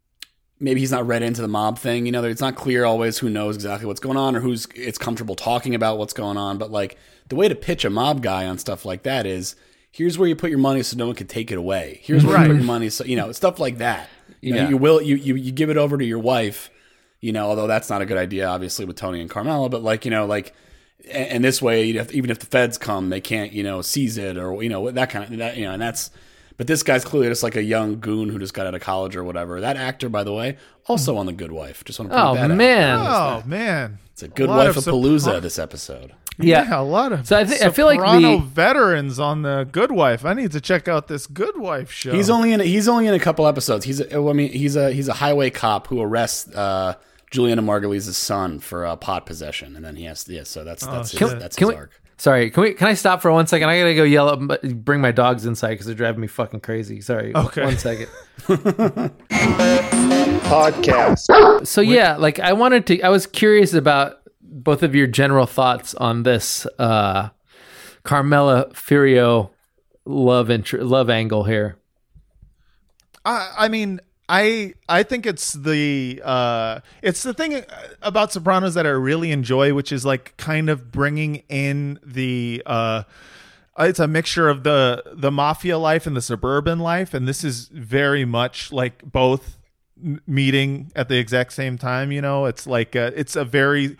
maybe he's not read into the mob thing. You know, it's not clear always who knows exactly what's going on or who's it's comfortable talking about what's going on. But like, the way to pitch a mob guy on stuff like that is, here's where you put your money so no one can take it away. Here's where Right. you put your money, so you know, stuff like that. You know, Yeah. you will you, you you give it over to your wife. You know, although that's not a good idea, obviously, with Tony and Carmela. But like, you know, like, and, and this way, you'd have, even if the feds come, they can't, you know, seize it or you know that kind of that. You know, and that's. But this guy's clearly just like a young goon who just got out of college or whatever. That actor, by the way, also on The Good Wife. Just want to point Oh that out. man. oh man, It's a Good A lot Wife of of Palooza Sopra- this episode. yeah, a lot of. So I think- I feel like Soprano the- veterans on The Good Wife. I need to check out this Good Wife show. He's only in he's only in a couple episodes. He's a, I mean he's a he's a highway cop who arrests uh, Juliana Margulies' son for uh, pot possession, and then he has yeah. So that's that's his, Can- that's can his we- arc. Sorry, can we? Can I stop for one second? I gotta go yell up, bring my dogs inside because they're driving me fucking crazy. Sorry. Okay. One second. Podcast. So yeah, like I wanted to. I was curious about both of your general thoughts on this uh, Carmela Furio love intr- love angle here. I, I mean, I I think it's the uh, it's the thing about Sopranos that I really enjoy, which is like kind of bringing in the uh, it's a mixture of the the mafia life and the suburban life, and this is very much like both meeting at the exact same time. You know, it's like a, it's a very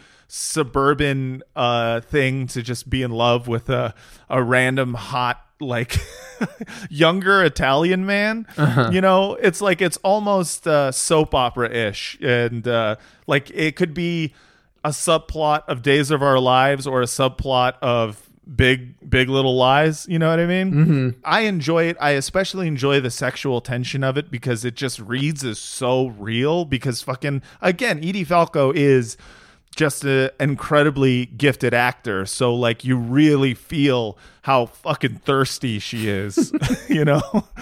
suburban uh, thing to just be in love with a a random hot, like younger Italian man. Uh-huh. You know, it's like it's almost uh, soap opera-ish, and uh, like it could be a subplot of Days of Our Lives or a subplot of Big Big Little Lies. You know what I mean? Mm-hmm. I enjoy it. I especially enjoy the sexual tension of it because it just reads as so real. Because fucking again, Edie Falco is just an incredibly gifted actor, so like you really feel how fucking thirsty she is. You know,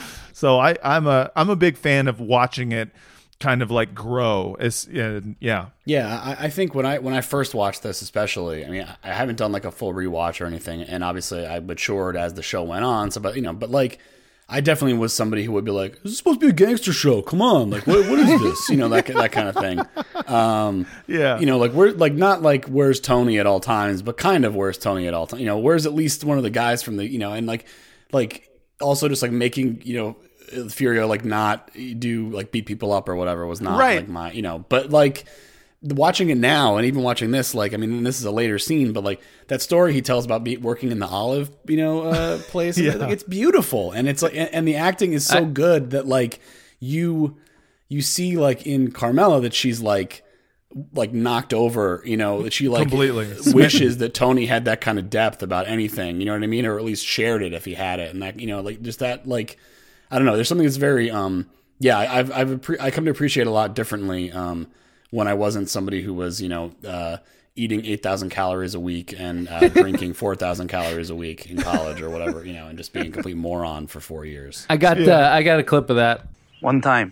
so I I'm a I'm a big fan of watching it kind of like grow. It's uh, yeah yeah I, I think when I when I first watched this, especially, I mean, I haven't done like a full rewatch or anything, and obviously I matured as the show went on. So, but you know, but like I definitely was somebody who would be like, "This is supposed to be a gangster show. Come on, like, what, what is this?" You know, that that kind of thing. Um, yeah, you know, like we're like not like where's Tony at all times, but kind of where's Tony at all times. You know, where's at least one of the guys from the you know, and like like also just like making you know Furio like not do like beat people up or whatever was not right. like my you know, but like. Watching it now and even watching this, like, I mean, this is a later scene, but like that story he tells about be, working in the olive, you know, uh, place, yeah. like, it's beautiful. And it's like, and, and the acting is so I, good that like you, you see like in Carmela that she's like, like knocked over, you know, that she like completely wishes that Tony had that kind of depth about anything, you know what I mean? Or at least shared it if he had it. And that, you know, like just that, like, I don't know, there's something that's very, um, yeah, I've, I've, I come to appreciate a lot differently, um, when I wasn't somebody who was, you know, uh, eating eight thousand calories a week and uh, drinking four thousand calories a week in college or whatever, you know, and just being a complete moron for four years. I got yeah. uh, I got a clip of that. One time,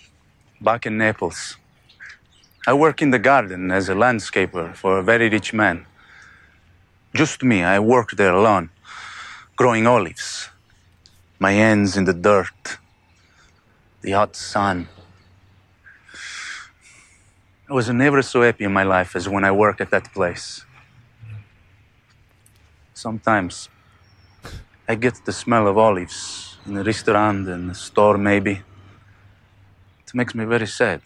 back in Naples, I worked in the garden as a landscaper for a very rich man. Just me, I worked there alone, growing olives. My hands in the dirt, the hot sun. I was never so happy in my life as when I worked at that place. Sometimes I get the smell of olives in a restaurant, in a store maybe. It makes me very sad.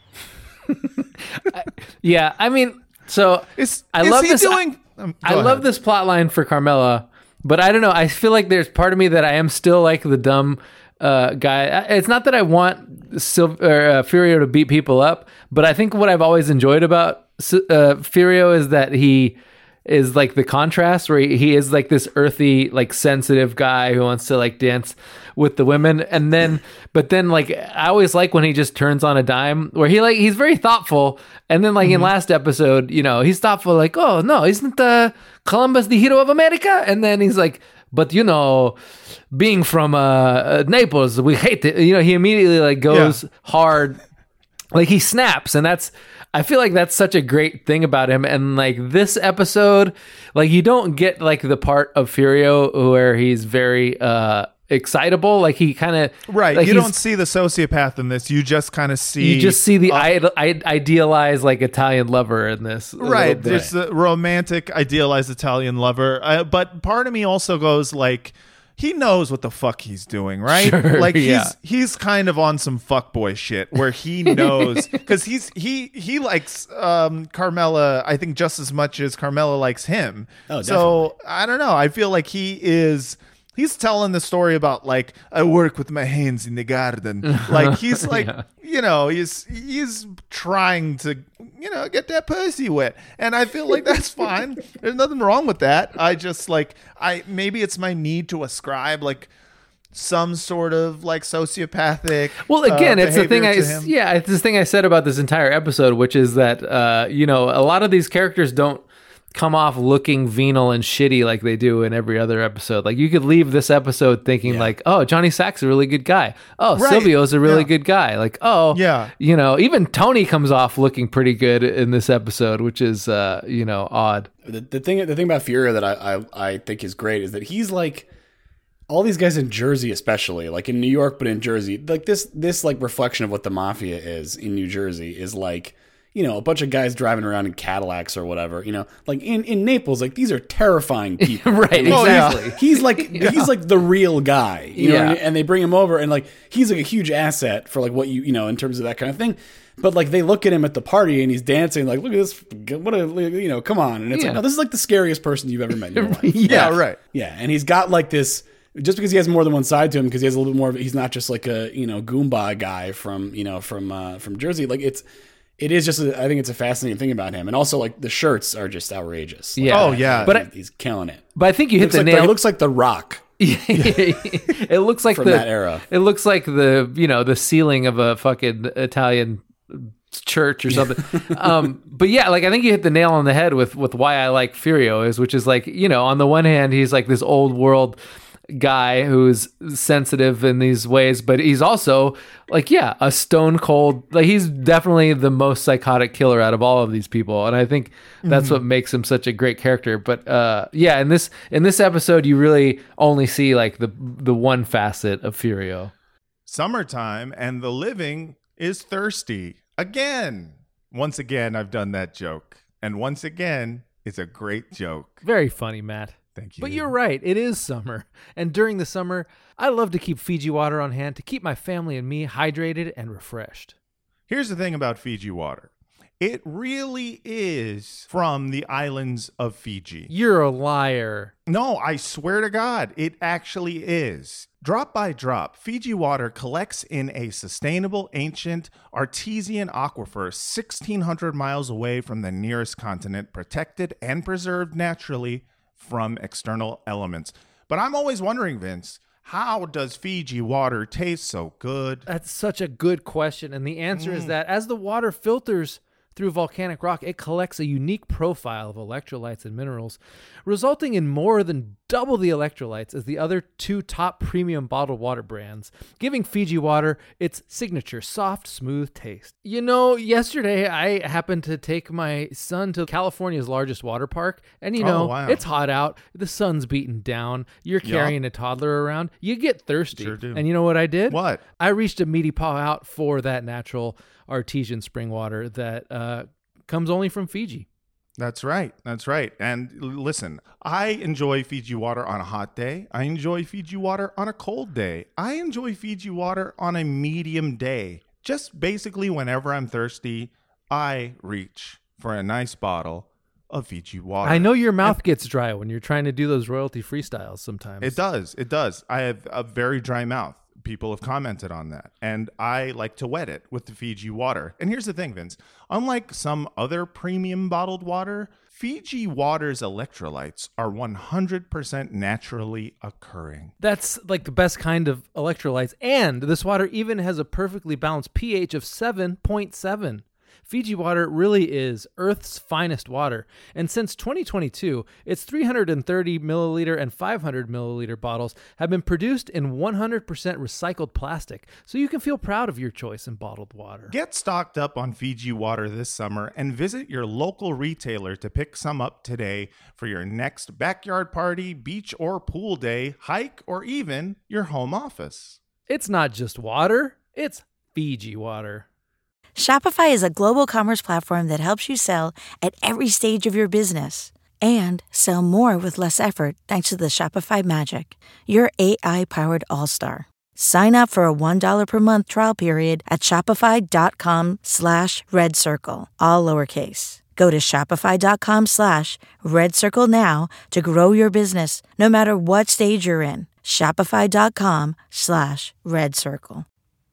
I, yeah, I mean, so is, I is love he this. Doing, I, um, I ahead. love this plot line for Carmela, but I don't know. I feel like there's part of me that I am still like the dumb uh, guy. It's not that I want Sil- or, uh, Furio to beat people up, but I think what I've always enjoyed about uh, Furio is that he is like the contrast where he, he is like this earthy, like sensitive guy who wants to like dance with the women. And then, but then like, I always like when he just turns on a dime where he like, he's very thoughtful. And then like mm-hmm. in last episode, you know, he's thoughtful like, oh no, isn't uh, Columbus the hero of America? And then he's like, but you know, being from uh, Naples, we hate it. You know, he immediately like goes yeah. hard, like he snaps. And that's, I feel like that's such a great thing about him. And like this episode, like you don't get like the part of Furio where he's very uh, excitable. Like he kind of right. Like you don't see the sociopath in this. You just kind of see you just see the uh, ide- ide- idealized like Italian lover in this. Right. There's the romantic idealized Italian lover. Uh, but part of me also goes like, he knows what the fuck he's doing, right? Sure, like he's yeah. he's kind of on some fuckboy shit where he knows because he's he he likes um, Carmela, I think just as much as Carmela likes him. Oh, so I don't know. I feel like he is. He's telling the story about like I work with my hands in the garden. Like he's like yeah. you know he's he's trying to you know get that pussy wet, and I feel like that's fine. There's nothing wrong with that. I just like I maybe it's my need to ascribe like some sort of like sociopathic. Well, again, uh, it's the thing I him. yeah it's this thing I said about this entire episode, which is that uh, you know a lot of these characters don't come off looking venal and shitty like they do in every other episode. Like you could leave this episode thinking yeah. like, oh, Johnny Sack's a really good guy. Oh, right. Silvio's a really yeah. good guy. Like, oh, yeah, you know, even Tony comes off looking pretty good in this episode, which is, uh, you know, odd. The, the thing, the thing about Furio that I, I, I think is great is that he's like, all these guys in Jersey, especially like in New York, but in Jersey, like this, this like reflection of what the mafia is in New Jersey is like, you know, a bunch of guys driving around in Cadillacs or whatever, you know, like in, in Naples, like these are terrifying people. Right. And Exactly. He's, he's like, yeah. he's like the real guy, you know, Yeah. and, and they bring him over and like, he's like a huge asset for like what you, you know, in terms of that kind of thing. But like they look at him at the party and he's dancing like, look at this, what a, you know, come on. And it's Yeah. like, no, this is like the scariest person you've ever met in your life. Yeah, right. Yeah. And he's got like this, just because he has more than one side to him, because he has a little bit more of, he's not just like a, you know, Goomba guy from, you know, from, uh, from Jersey. Like it's, it is just, a, I think it's a fascinating thing about him. And also like the shirts are just outrageous. Like, Yeah. Oh, yeah. But he's, I- he's killing it. But I think you hit Looks the like nail. the, it looks like The Rock. It looks like From the, that era. It looks like the, you know, the ceiling of a fucking Italian church or something. um, but yeah, like I think you hit the nail on the head with with why I like Furio is, which is like, you know, on the one hand, he's like this old world guy who's sensitive in these ways, but he's also like, yeah, a stone cold, like he's definitely the most psychotic killer out of all of these people. And I think that's what makes him such a great character. But uh, yeah, in this, in this episode, you really only see like the, the one facet of Furio. Summertime and the living is thirsty. Again. Once again, I've done that joke. And once again, it's a great joke. Very funny, Matt. Thank you. But you're right. It is summer. And during the summer, I love to keep Fiji water on hand to keep my family and me hydrated and refreshed. Here's the thing about Fiji water. It really is from the islands of Fiji. You're a liar. No, I swear to God, it actually is. Drop by drop, Fiji water collects in a sustainable, ancient, artesian aquifer sixteen hundred miles away from the nearest continent, protected and preserved naturally from external elements. But I'm always wondering, Vince, how does Fiji water taste so good? That's such a good question. And the answer Mm. is that as the water filters through volcanic rock, it collects a unique profile of electrolytes and minerals, resulting in more than double the electrolytes as the other two top premium bottled water brands, giving Fiji water its signature soft, smooth taste. You know, yesterday I happened to take my son to California's largest water park, and you Oh, know, wow. it's hot out, the sun's beating down, you're Yup. carrying a toddler around, you get thirsty. Sure do. And you know what I did? What? I reached a meaty paw out for that natural artesian spring water that uh, comes only from Fiji. That's right. That's right. And l- listen, I enjoy Fiji water on a hot day. I enjoy Fiji water on a cold day. I enjoy Fiji water on a medium day. Just basically whenever I'm thirsty, I reach for a nice bottle of Fiji water. I know your mouth gets dry when you're trying to do those royalty freestyles sometimes. It does. It does. I have a very dry mouth. People have commented on that. And I like to wet it with the Fiji water. And here's the thing, Vince. Unlike some other premium bottled water, Fiji water's electrolytes are one hundred percent naturally occurring. That's like the best kind of electrolytes. And this water even has a perfectly balanced pH of seven point seven. Fiji water really is Earth's finest water. And since twenty twenty-two, its three hundred thirty milliliter and five hundred milliliter bottles have been produced in one hundred percent recycled plastic. So you can feel proud of your choice in bottled water. Get stocked up on Fiji water this summer and visit your local retailer to pick some up today for your next backyard party, beach or pool day, hike, or even your home office. It's not just water, it's Fiji water. Shopify is a global commerce platform that helps you sell at every stage of your business and sell more with less effort thanks to the Shopify Magic, your A I-powered all-star. Sign up for a one dollar per month trial period at shopify.com slash red circle, all lowercase. Go to shopify.com slash red circle now to grow your business no matter what stage you're in. Shopify.com slash red circle.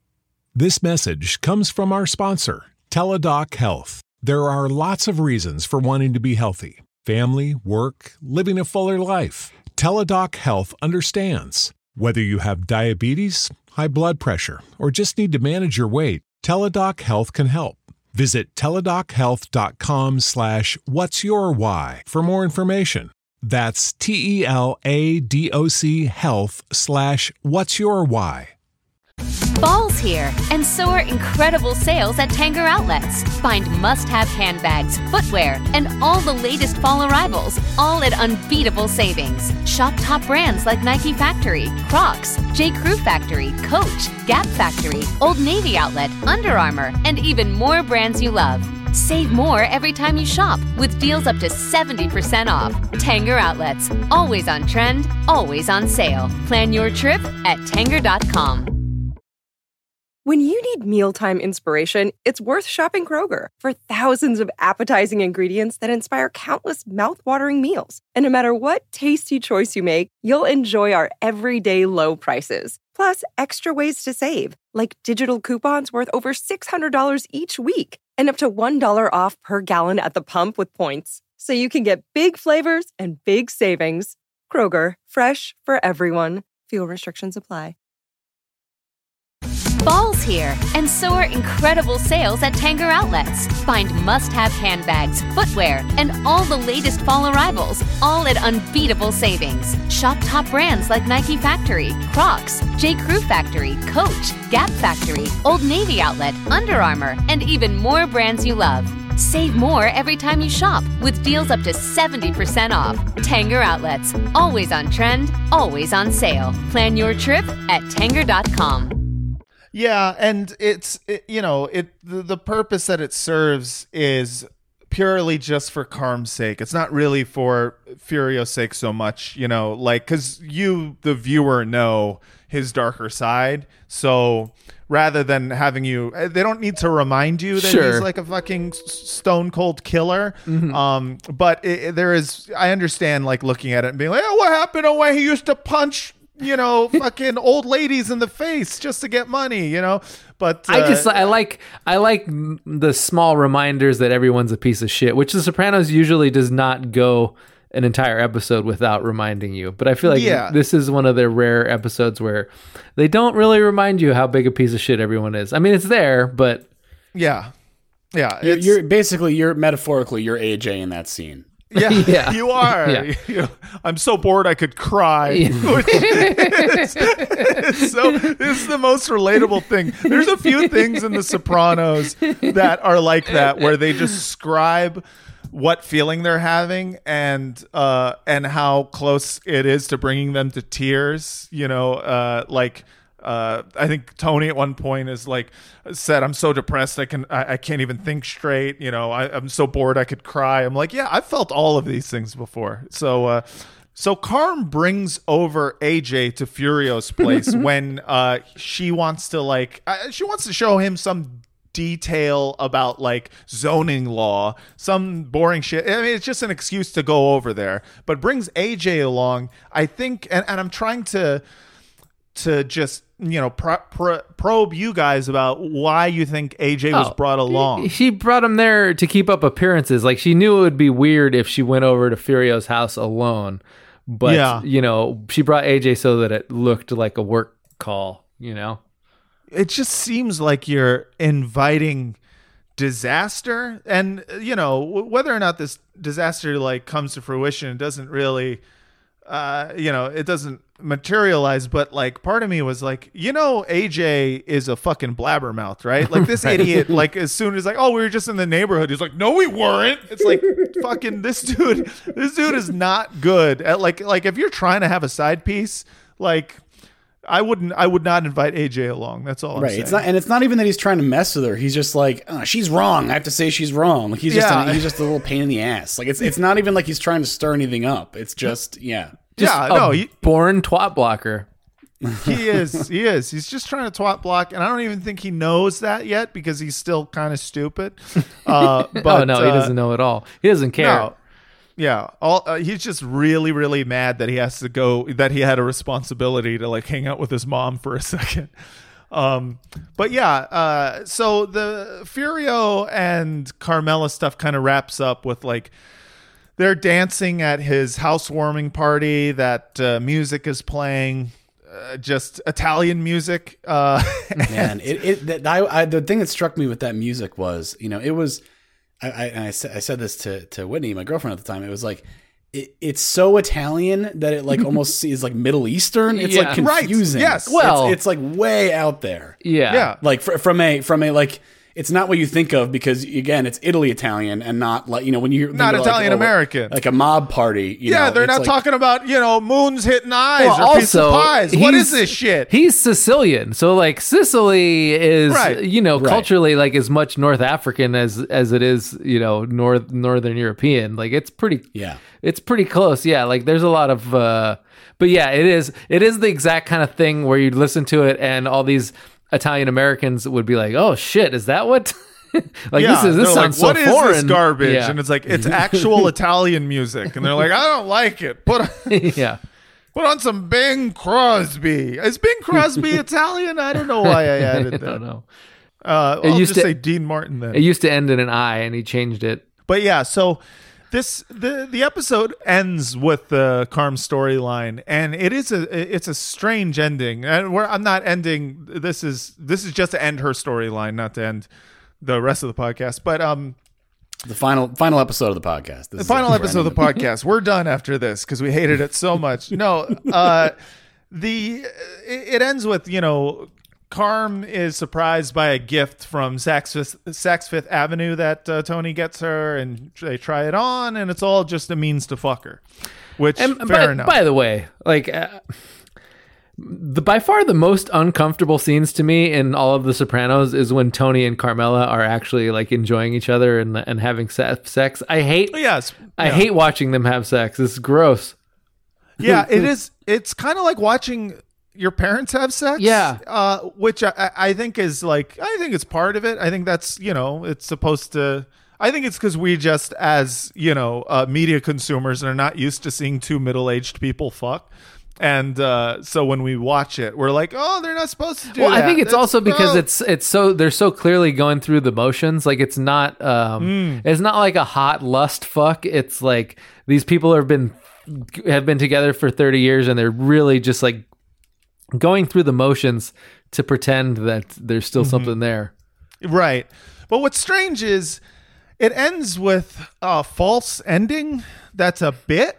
This message comes from our sponsor, Teladoc Health. There are lots of reasons for wanting to be healthy. Family, work, living a fuller life. Teladoc Health understands. Whether you have diabetes, high blood pressure, or just need to manage your weight, Teladoc Health can help. Visit teladochealth.com slash what's your why for more information. That's T E L A D O C health slash what's your why. Fall's here, and so are incredible sales at Tanger Outlets. Find must-have handbags, footwear, and all the latest fall arrivals, all at unbeatable savings. Shop top brands like Nike Factory, Crocs, J. Crew Factory, Coach, Gap Factory, Old Navy Outlet, Under Armour, and even more brands you love. Save more every time you shop with deals up to seventy percent off. Tanger Outlets, always on trend, always on sale. Plan your trip at tanger dot com. When you need mealtime inspiration, it's worth shopping Kroger for thousands of appetizing ingredients that inspire countless mouthwatering meals. And no matter what tasty choice you make, you'll enjoy our everyday low prices. Plus, extra ways to save, like digital coupons worth over six hundred dollars each week and up to one dollar off per gallon at the pump with points. So you can get big flavors and big savings. Kroger, fresh for everyone. Fuel restrictions apply. Fall's here, and so are incredible sales at Tanger Outlets. Find must-have handbags, footwear, and all the latest fall arrivals, all at unbeatable savings. Shop top brands like Nike Factory, Crocs, J. Crew Factory, Coach, Gap Factory, Old Navy Outlet, Under Armour, and even more brands you love. Save more every time you shop with deals up to seventy percent off. Tanger Outlets, always on trend, always on sale. Plan your trip at tanger dot com. Yeah, and it's it, you know it the, the purpose that it serves is purely just for Carm's sake. It's not really for Furio's sake so much, you know, like because you, the viewer, know his darker side. So rather than having you, they don't need to remind you that Sure. he's like a fucking stone cold killer. Mhm. Um, but it, it- there is, I understand like looking at it and being like, oh, what happened to when he used to punch, you know, fucking old ladies in the face just to get money, you know? But uh, I just I like I like m- the small reminders that everyone's a piece of shit, which The Sopranos usually does not go an entire episode without reminding you. But I feel like Yeah. this is one of their rare episodes where they don't really remind you how big a piece of shit everyone is. I mean, it's there, but yeah, yeah, You're, it's- you're basically you're metaphorically you're A J in that scene. Yeah, Yeah. you are. Yeah. You- I'm so bored I could cry. Yeah. Which is- it's so this is the most relatable thing. There's a few things in The Sopranos that are like that, where they describe what feeling they're having and uh, and how close it is to bringing them to tears. You know, uh, like. Uh, I think Tony at one point is like said, "I'm so depressed I can I, I can't even think straight." You know, I, I'm so bored I could cry. I'm like, yeah, I've felt all of these things before. So, uh, so Carm brings over A J to Furio's place when uh, she wants to like uh, she wants to show him some detail about like zoning law, some boring shit. I mean, it's just an excuse to go over there. But brings A J along, I think, and, and I'm trying to. to just, you know, pro- pro- probe you guys about why you think A J was Oh, brought along. she brought him there to keep up appearances. Like, she knew it would be weird if she went over to Furio's house alone. But, Yeah. you know, she brought A J so that it looked like a work call, you know? It just seems like you're inviting disaster. And, you know, w- whether or not this disaster like comes to fruition, it doesn't really, uh, you know, it doesn't materialize. But like part of me was like, you know, A J is a fucking blabbermouth, right? Like this Right. idiot, like as soon as like, oh, we were just in the neighborhood. He's like, no, we weren't. It's like, fucking this dude, this dude is not good at like, like if you're trying to have a side piece, like I wouldn't, I would not invite A J along. That's all I'm right. saying. It's not, and it's not even that he's trying to mess with her. He's just like, oh, she's wrong. I have to say she's wrong. Like he's just, Yeah. an, he's just a little pain in the ass. Like it's, it's not even like he's trying to stir anything up. It's just, yeah. Just Yeah, a no, he- born twat blocker. he is. He is. He's just trying to twat block, and I don't even think he knows that yet because he's still kind of stupid. Uh, but oh, no, he uh, doesn't know at all. He doesn't care. No. Yeah, all uh, he's just really, really mad that he has to go. That he had a responsibility to like hang out with his mom for a second. Um, but yeah, uh, so the Furio and Carmela stuff kind of wraps up with like they're dancing at his housewarming party. That uh, music is playing. Uh, just Italian music. Uh, Man, it, it that, I, I the thing that struck me with that music was, you know, it was, I I, and I, said, I said this to to Whitney, my girlfriend at the time. It was like, it, it's so Italian that it like almost is like Middle Eastern. It's Yeah. like confusing. Right. Yes. Well- it's, it's like way out there. Yeah. Yeah. Like fr- from a from a like it's not what you think of because again it's Italy Italian and not like you know when you think Not of, like, Italian oh, American. like a mob party. You yeah, know, they're it's not like- talking about, you know, moons hitting eyes Well, or pieces of also, pies. What he's- is this shit? He's Sicilian, so like Sicily is, Right. you know, Right. culturally like as much North African as as it is, you know, North Northern European. Like it's pretty, Yeah. it's pretty close. Yeah, like there's a lot of, uh, but yeah, it is it is the exact kind of thing where you'd listen to it and all these Italian Americans would be like, oh shit, is that what? like yeah, this is this they're sounds like, so what is foreign. this garbage? Yeah. And it's like, it's actual Italian music. And they're like, I don't like it. Put on, yeah. put on some Bing Crosby. Is Bing Crosby Italian? I don't know why I added I that. don't know. Uh, It I'll used just to- say Dean Martin then. It used to end in an I, and he changed it. But yeah, so this the the episode ends with the Carm storyline, and it is a it's a strange ending. And where I'm not ending. This is this is just to end her storyline, not to end the rest of the podcast. But um, The final final episode of the podcast. This the is final it. episode of the podcast. We're done after this because we hated it so much. No, uh, the it, it ends with, you know, Carm is surprised by a gift from Saks Fifth, Saks Fifth Avenue that uh, Tony gets her, and they try it on, and it's all just a means to fuck her. Which And fair by, enough. by the way, like uh, the by far the most uncomfortable scenes to me in all of The Sopranos is when Tony and Carmela are actually like enjoying each other and and having se- sex. I hate. Yes, I yeah. hate watching them have sex. It's gross. Yeah, it is. It's kind of like watching your parents have sex. Yeah. Uh, which I, I think is like, I think it's part of it. I think that's, you know, it's supposed to, I think it's because we just, as, you know, uh, media consumers are not used to seeing two middle-aged people fuck. And uh, so when we watch it, we're like, oh, they're not supposed to do Well, that. I think it's That's also because gross. it's it's so they're so clearly going through the motions. Like it's not um Mm. it's not like a hot lust fuck. It's like these people have been have been together for thirty years and they're really just like going through the motions to pretend that there's still Mhm. something there. Right. But what's strange is it ends with a false ending. That's a bit.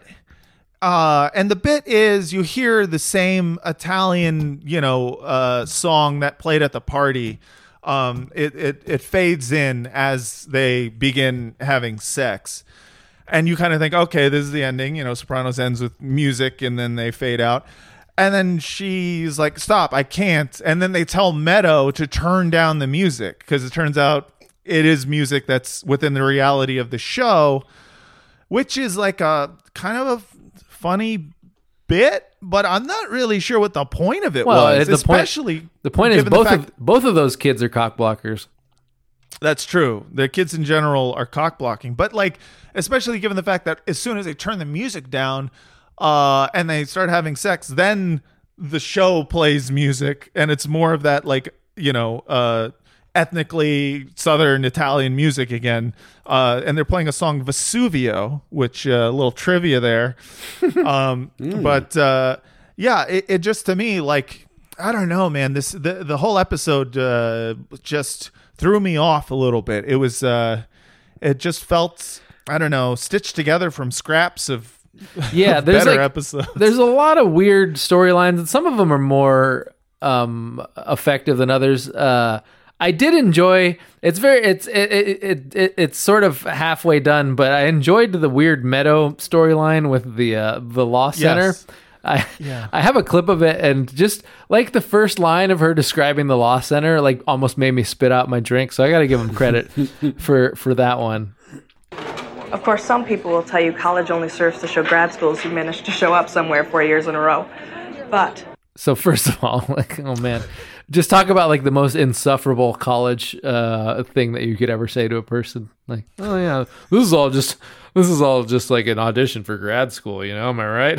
Uh, and the bit is you hear the same Italian, you know, uh, song that played at the party. Um, it, it, it fades in as they begin having sex. And you kind of think, okay, this is the ending. You know, Sopranos ends with music and then they fade out. And then she's like, stop, I can't. And then they tell Meadow to turn down the music because it turns out it is music that's within the reality of the show, which is like a kind of a funny bit, but I'm not really sure what the point of it Well, was. the especially point, the point is given the both fact- of both of those kids are cock blockers. That's true. The kids in general are cock blocking, but like, especially given the fact that as soon as they turn the music down, uh, and they start having sex, then the show plays music, and it's more of that, like, you know, uh, ethnically Southern Italian music again. Uh, and they're playing a song Vesuvio, which a uh, little trivia there. um, Mm. But uh, yeah, it, it just to me, like, I don't know, man. This the the whole episode uh, just threw me off a little bit. It was uh, it just felt, I don't know, stitched together from scraps of Yeah, of there's better like episodes. there's a lot of weird storylines, and some of them are more um, effective than others. Uh, I did enjoy. It's very. It's it, it, it, it it's sort of halfway done, but I enjoyed the weird Meadow storyline with the uh, the law center. Yes. I Yeah. I have a clip of it, and just like the first line of her describing the law center, like almost made me spit out my drink. So I got to give him credit for for that one. Of course, some people will tell you college only serves to show grad schools who managed to show up somewhere four years in a row. But So first of all, like, oh man, just talk about like the most insufferable college uh, thing that you could ever say to a person. Like, oh yeah, this is all just this is all just like an audition for grad school, you know? Am I right?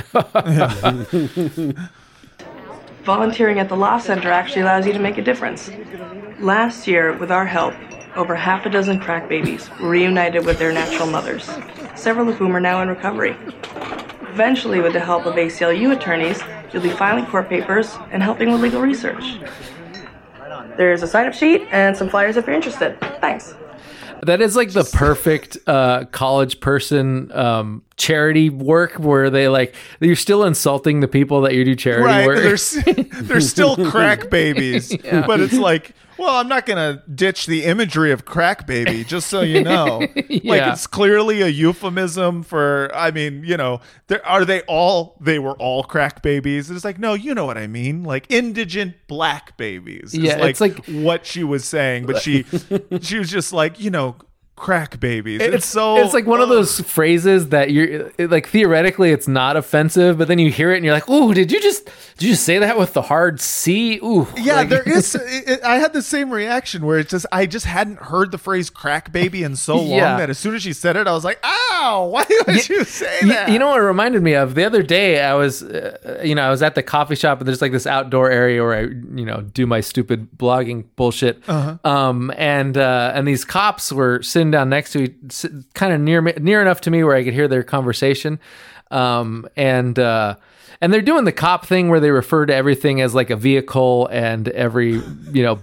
volunteering at the Law Center actually allows you to make a difference. Last year, with our help, over half a dozen crack babies were reunited with their natural mothers, several of whom are now in recovery. Eventually, with the help of A C L U attorneys, you'll be filing court papers and helping with legal research. There's a sign-up sheet and some flyers if you're interested. Thanks. That is like the perfect uh, college person um, charity work where they like you're still insulting the people that you do charity right. work. They're, s- they're still crack babies, Yeah. but it's like, well, I'm not gonna ditch the imagery of crack baby, just so you know. Like Yeah. it's clearly a euphemism for. I mean, you know, there are they all? They were all crack babies. It's like, no, you know what I mean, like indigent black babies. Is Yeah, like it's like- what she was saying, but she she was just like, you know, crack babies. It's, It's so. it's like one of those phrases that you're it- like theoretically it's not offensive, but then you hear it and you're like, "Ooh, did you just did you just say that with the hard C?" Ooh, Yeah, like- there is. It, it- I had the same reaction where it's just I just hadn't heard the phrase "crack baby" in so long Yeah. that as soon as she said it, I was like, "Ow! Why would you say You- that?" You know what it reminded me of? The other day, I was, uh, you know, I was at the coffee shop, and there's like this outdoor area where I, you know, do my stupid blogging bullshit. Uh-huh. Um, and uh, and these cops were sitting down next to me, kind of near me, near enough to me where I could hear their conversation. Um, and uh, and they're doing the cop thing where they refer to everything as like a vehicle, and every, you know,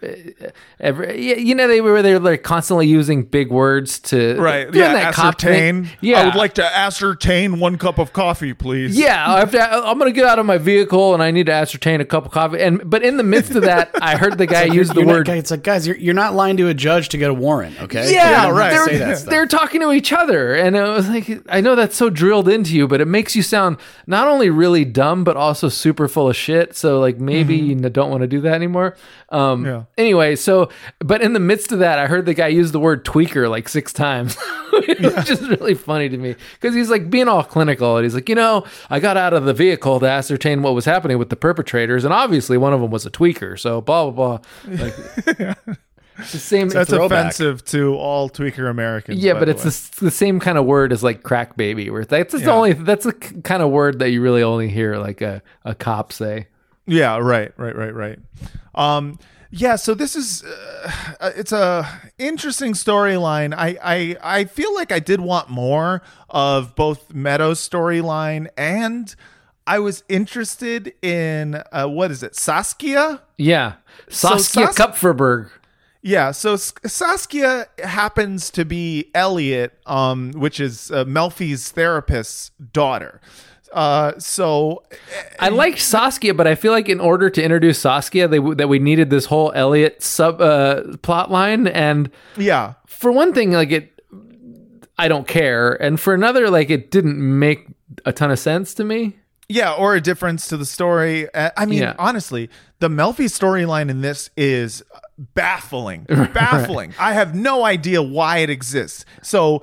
every, you know, they were they're like constantly using big words to Right? doing Yeah. that cop Ascertain. thing. Yeah, I would like to ascertain one cup of coffee, please. Yeah, I have to, I'm going to get out of my vehicle and I need to ascertain a cup of coffee. And but in the midst of that, I heard the guy It's like, use you're- the you're not- word. guys, it's like, guys, you're, you're not lying to a judge to get a warrant, okay? You Yeah, don't have to they're, say that stuff. they're talking to each other, and it was like, I know that's so drilled into you, but it makes you sound not only really dumb but also super full of shit. So like maybe Mm-hmm. you don't want to do that anymore. Um, Yeah. Anyway, so but in the midst of that, I heard the guy use the word tweaker like six times. It was just really funny to me because he's like being all clinical, and he's like, you know, I got out of the vehicle to ascertain what was happening with the perpetrators, and obviously one of them was a tweaker. So blah blah blah. Like, it's the same. That's throwback. offensive to all tweaker Americans. Yeah, by but the it's way. the, the same kind of word as like crack baby, where that's the Yeah. only that's the k- kind of word that you really only hear like a, a cop say. Yeah, right, right, right, right. Um, yeah, so this is uh, it's a interesting storyline. I, I I feel like I did want more of both Meadows' storyline, and I was interested in uh, what is it, Saskia? Yeah, So Saskia Sas- Kupferberg. Yeah, so S- Saskia happens to be Elliot, um, which is uh, Melfi's therapist's daughter. Uh, so I liked Saskia, but I feel like in order to introduce Saskia, they w- that we needed this whole Elliot sub uh, plot line, and yeah, for one thing, like it, I don't care, and for another, like it didn't make a ton of sense to me. Yeah, or a difference to the story. Uh, I mean, Yeah. honestly, the Melfi storyline in this is baffling. Baffling. I have no idea why it exists. So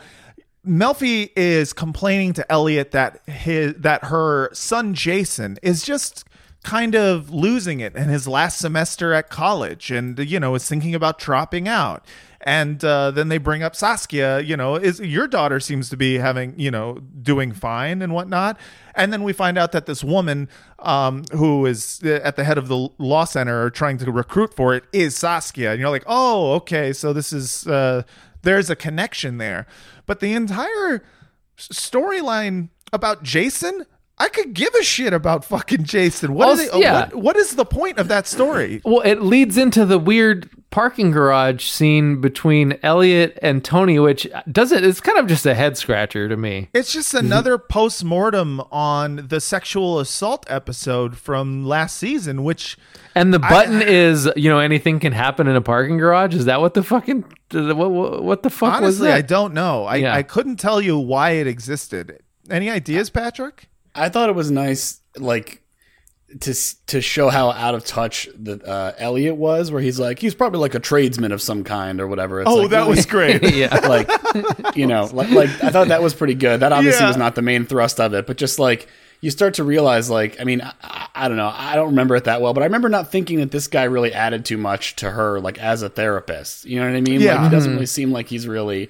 Melfi is complaining to Elliot that his that her son Jason is just kind of losing it in his last semester at college, and you know is thinking about dropping out. And uh, then they bring up Saskia. You know, is your daughter seems to be having you know doing fine and whatnot. And then we find out that this woman um, who is at the head of the law center or trying to recruit for it is Saskia. And you're like, oh, okay, so this is uh, there's a connection there. But the entire s- storyline about Jason, I could give a shit about fucking Jason. What, Well, are they, yeah. what, what is the point of that story? Well, it leads into the weird parking garage scene between Elliot and Tony, which doesn't, it's kind of just a head scratcher to me. It's just another post-mortem on the sexual assault episode from last season, which... And the I- button is, you know, anything can happen in a parking garage. Is that what the fucking, what, what, what the fuck was Honestly, that? I don't know. I, Yeah. I couldn't tell you why it existed. Any ideas, Patrick? I thought it was nice, like, to to show how out of touch that uh, Elliot was, where he's like, he's probably like a tradesman of some kind or whatever. It's Oh, like, that was great. Yeah. like, you know, like, like I thought that was pretty good. That obviously Yeah. was not the main thrust of it, but just like you start to realize, like, I mean, I, I don't know, I don't remember it that well, but I remember not thinking that this guy really added too much to her, like as a therapist. You know what I mean? Yeah. Like, he doesn't really seem like he's really,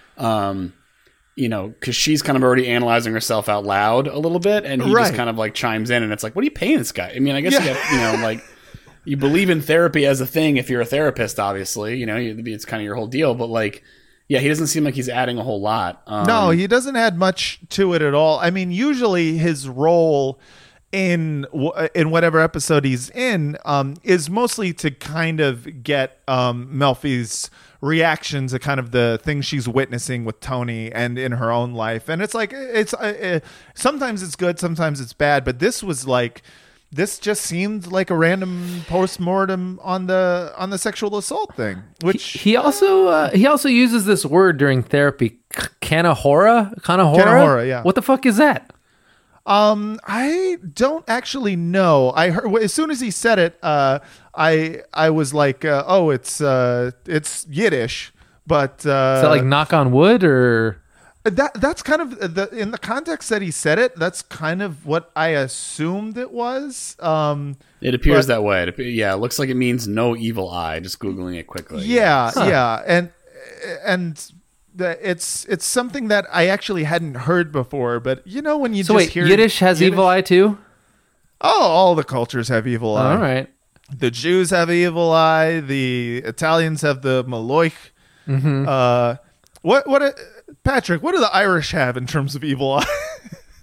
um, you know, because she's kind of already analyzing herself out loud a little bit, and he Right. just kind of like chimes in, and it's like, what are you paying this guy? I mean, I guess Yeah. you, got, you know, like. You believe in therapy as a thing if you're a therapist, obviously. You know, it's kind of your whole deal. But, like, yeah, he doesn't seem like he's adding a whole lot. Um, No, he doesn't add much to it at all. I mean, usually his role in in whatever episode he's in um, is mostly to kind of get um, Melfi's reactions to kind of the things she's witnessing with Tony and in her own life. And it's like, it's uh, sometimes it's good, sometimes it's bad, but this was like, this just seemed like a random post-mortem on the on the sexual assault thing, which he, he also uh, he also uses this word during therapy, Kanahora, Kanahora. Kanahora, yeah. What the fuck is that? Um, I don't actually know. I heard as soon as he said it, uh, I I was like, uh, oh, it's uh, it's Yiddish, but uh, is that like knock on wood or? That that's kind of the in the context that he said it. That's kind of what I assumed it was. Um, it appears but, that way. It, yeah, it looks like it means no evil eye. Just googling it quickly. Yeah, huh. yeah, and and the, it's it's something that I actually hadn't heard before. But you know, when you so just wait, hear Yiddish has Yiddish, evil eye too. Oh, all the cultures have evil eye. All right. The Jews have evil eye. The Italians have the Maloich. Mm-hmm. Uh, what what? Patrick, what do the Irish have in terms of evil eye?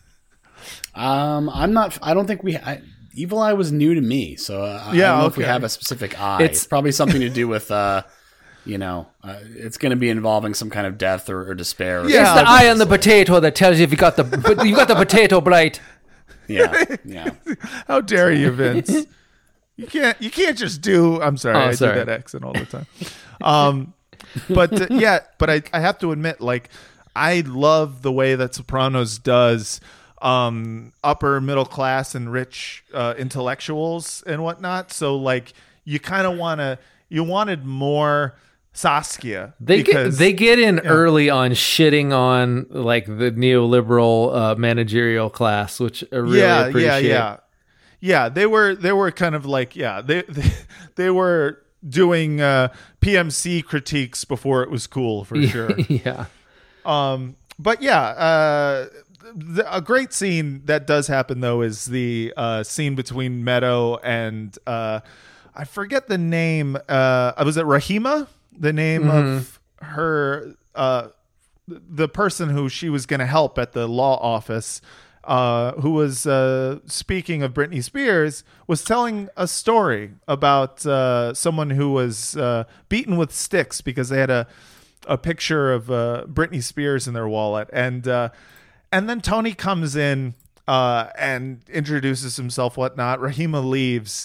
um, I'm not. I don't think we. I, evil eye was new to me, so uh, I yeah, don't know okay. if we have a specific eye. It's, it's probably something to do with, uh, you know, uh, it's going to be involving some kind of death or, or despair. Or yeah, it's the eye on the potato that tells you if you got the you got the potato blight. Yeah, yeah. How dare you, Vince? You can't. You can't just do. I'm sorry. Oh, I sorry. do that accent all the time. Um. But uh, yeah, but I, I have to admit, like, I love the way that Sopranos does um, upper middle class and rich uh, intellectuals and whatnot. So like, you kind of want to, you wanted more Saskia. They because, get they get in yeah. early on shitting on like the neoliberal uh, managerial class, which I really yeah, appreciate. yeah, yeah, yeah. They were they were kind of like yeah they they, they were. doing uh, P M C critiques before it was cool for sure. yeah. Um, but yeah, uh, the, a great scene that does happen though is the uh, scene between Meadow and uh, I forget the name. Uh, was it Rahima? The name mm-hmm. of her, uh, the person who she was going to help at the law office. Uh, who was uh, speaking of Britney Spears, was telling a story about uh, someone who was uh, beaten with sticks because they had a a picture of uh, Britney Spears in their wallet, and uh, and then Tony comes in uh, and introduces himself, whatnot. Rahima leaves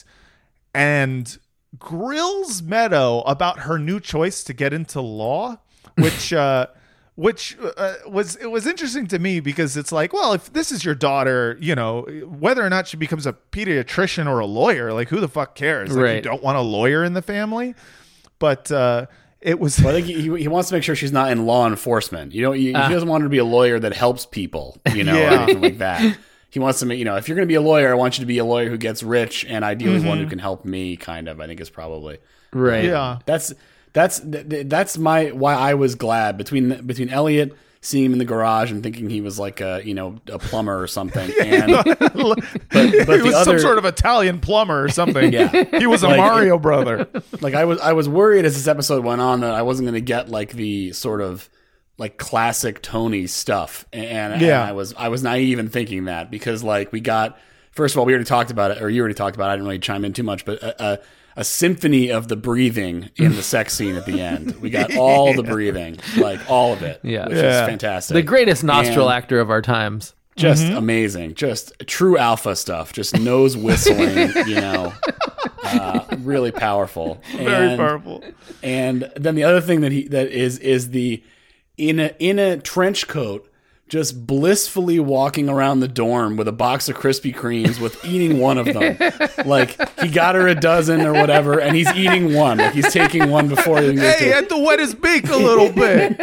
and grills Meadow about her new choice to get into law, which. Uh, Which uh, was it was interesting to me because it's like, well, if this is your daughter, you know, whether or not she becomes a pediatrician or a lawyer, like who the fuck cares? Like, right. You don't want a lawyer in the family, but uh, it was. Well, I think he, he wants to make sure she's not in law enforcement. You know, he, uh. he doesn't want her to be a lawyer that helps people, you know, yeah. or anything like that. He wants to make, you know, if you're going to be a lawyer, I want you to be a lawyer who gets rich and ideally mm-hmm. one who can help me. Kind of, I think is probably right. Yeah, that's. That's that's my why I was glad between between Elliot seeing him in the garage and thinking he was like a you know a plumber or something, and but, but he the was other, some sort of Italian plumber or something. Yeah, he was a like, Mario brother. Like I was I was worried as this episode went on that I wasn't going to get like the sort of like classic Tony stuff, and, yeah. and I was I was naive in thinking that because like we got first of all we already talked about it or you already talked about it. I didn't really chime in too much, but. Uh, uh, A symphony of the breathing in the sex scene at the end. We got all the breathing, like all of it, yeah. which yeah. is fantastic. The greatest nostril and actor of our times. Just mm-hmm. amazing. Just true alpha stuff. Just nose whistling, you know, uh, really powerful. Very and, powerful. And then the other thing that he that is is the in a in a trench coat. Just blissfully walking around the dorm with a box of Krispy Kremes with eating one of them. Like, he got her a dozen or whatever, and he's eating one. Like, he's taking one before he gets Hey, to he had to wet his beak a little bit.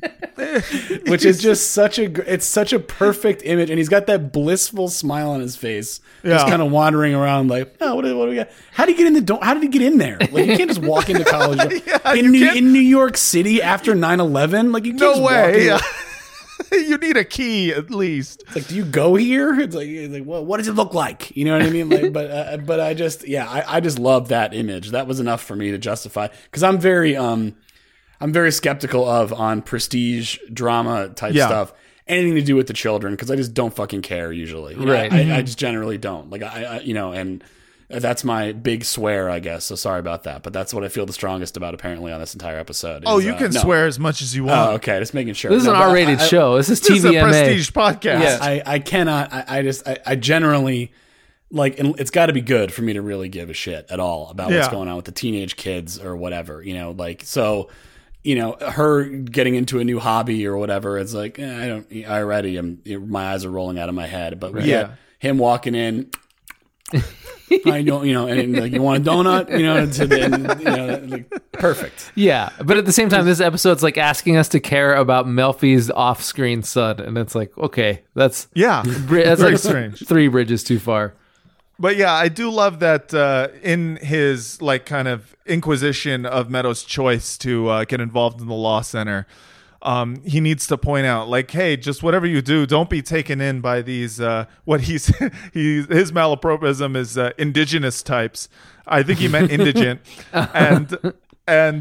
Which is just such a, it's such a perfect image. And he's got that blissful smile on his face. Yeah. Just kind of wandering around like, oh, what do, what do we got? How did he get in the dorm? How did he get in there? Like, you can't just walk into college. yeah, in, New, in New York City after nine eleven? Like, you can't no just way. walk in. Yeah. You need a key at least. It's like, do you go here? It's like, it's like, well, what does it look like? You know what I mean? Like, but, uh, but I just, yeah, I, I just love that image. That was enough for me to justify because I'm very, um, I'm very skeptical of on prestige drama type yeah. stuff. anything to do with the children because I just don't fucking care usually. You know, Right. I, I, Mhm. I just generally don't. Like I, I, you know, and that's my big swear, I guess. So sorry about that, but that's what I feel the strongest about apparently on this entire episode. Oh, is, you uh, can no. swear as much as you want. Oh, okay, just making sure. This is No, an but I- R-rated I- show. This is This is a T V M A. prestige podcast. Yeah. I, I cannot. I, I just. I, I generally like. And it's got to be good for me to really give a shit at all about what's Yeah. going on with the teenage kids or whatever. You know, like so. You know, her getting into a new hobby or whatever. It's like eh, I don't. I already am. My eyes are rolling out of my head. But we Yeah. get him walking in. I don't. You know, and, and like you want a donut. You know, to the, and, you know, like, perfect. Yeah, but at the same time, this episode's like asking us to care about Melfi's off-screen son, and it's like, okay, that's Yeah. bri- that's Very like strange. three bridges too far. But yeah, I do love that uh, in his like kind of inquisition of Meadows' choice to uh, get involved in the law center, um, he needs to point out like, hey, just whatever you do, don't be taken in by these. Uh, what he's he his malapropism is uh, indigenous types. I think he meant indigent, and and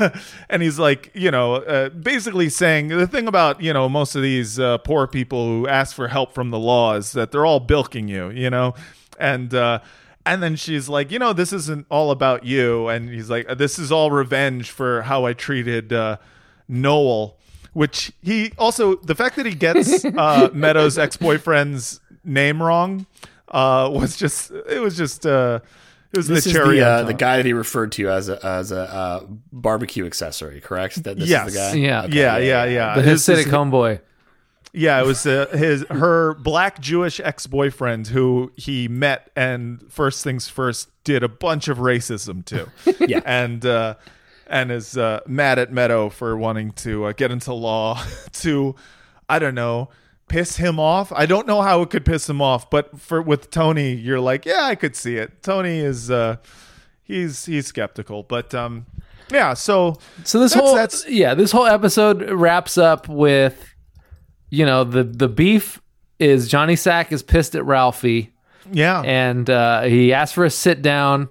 and he's like, you know, uh, basically saying the thing about you know most of these uh, poor people who ask for help from the law is that they're all bilking you, you know. And uh, and then she's like, you know, this isn't all about you. And he's like, this is all revenge for how I treated uh, Noel. Which he also, the fact that he gets uh, Meadows' ex-boyfriend's name wrong uh, was just, it was just, uh, it was This the is cherry the, on uh, top. the guy that he referred to as a as a uh, barbecue accessory, correct? That this Yes. is the guy. Yeah. Okay, yeah, yeah, yeah. The This is- Hasidic homeboy. Yeah, it was uh, his her black Jewish ex-boyfriend who he met and first things first did a bunch of racism to. Yeah. And uh, and is uh, mad at Meadow for wanting to uh, get into law to, I don't know, piss him off. I don't know how it could piss him off, but for with Tony, you're like, yeah, I could see it. Tony is uh, he's he's skeptical, but um, yeah. So So this that's- whole that's yeah, this whole episode wraps up with, you know, the the beef is Johnny Sack is pissed at Ralphie. Yeah. And uh, he asks for a sit down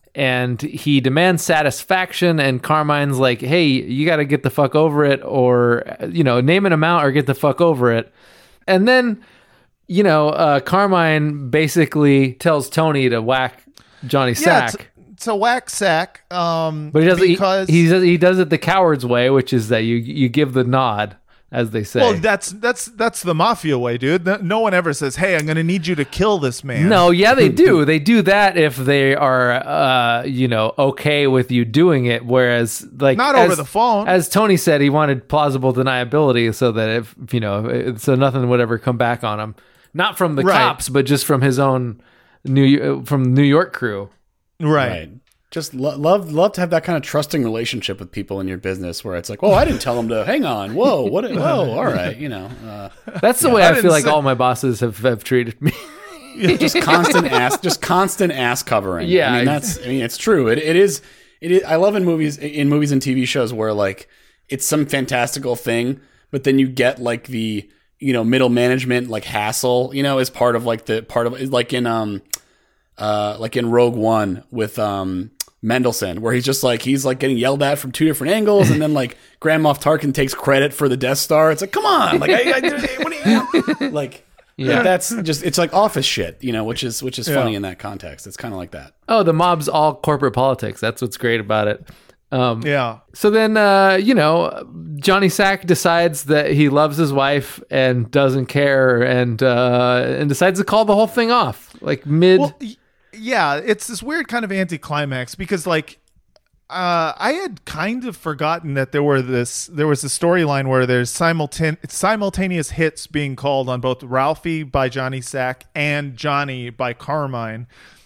and he demands satisfaction. And Carmine's like, hey, you got to get the fuck over it, or, you know, name an amount or get the fuck over it. And then, you know, uh, Carmine basically tells Tony to whack Johnny yeah, Sack. to, to whack Sack. Um, but he does, because he, he, does, he does it the coward's way, which is that you you give the nod, as they say. Well, that's that's that's the mafia way, dude. No, no one ever says, "Hey, I'm going to need you to kill this man." No, yeah, they do. They do that if they are, uh, you know, okay with you doing it. Whereas, like, Not as, over the phone. As Tony said, he wanted plausible deniability, so that if you know, it- so nothing would ever come back on him. Not from the Right. cops, but just from his own New from New York crew. Right. Just lo- love love to have that kind of trusting relationship with people in your business where it's like, oh, I didn't tell them to hang on. Whoa, what? Whoa, all right, you know. Uh, That's the yeah. way I I, feel didn't like say- all my bosses have, have treated me. just constant ass, just constant ass covering. Yeah, I mean that's. I mean it's true. It it is. It is. I love in movies, in movies and T V shows where like it's some fantastical thing, but then you get like the you know middle management like hassle, you know, as part of like the part of like in um uh like in Rogue One with um. Mendelsohn, where he's just like he's like getting yelled at from two different angles, and then like Grand Moff Tarkin takes credit for the Death Star. It's like, come on, like I, I what do you like? Yeah. Like, that's just it's like office shit, you know, which is which is Yeah. funny in that context. It's kind of like that. Oh, the mob's all corporate politics. That's what's great about it. Um, yeah. So then, uh, you know, Johnny Sack decides that he loves his wife and doesn't care, and uh, and decides to call the whole thing off, like mid. Well, y- yeah, it's this weird kind of anticlimax because, like, uh, I had kind of forgotten that there were this there was a storyline where there's simultan- simultaneous hits being called on both Ralphie by Johnny Sack and Johnny by Carmine.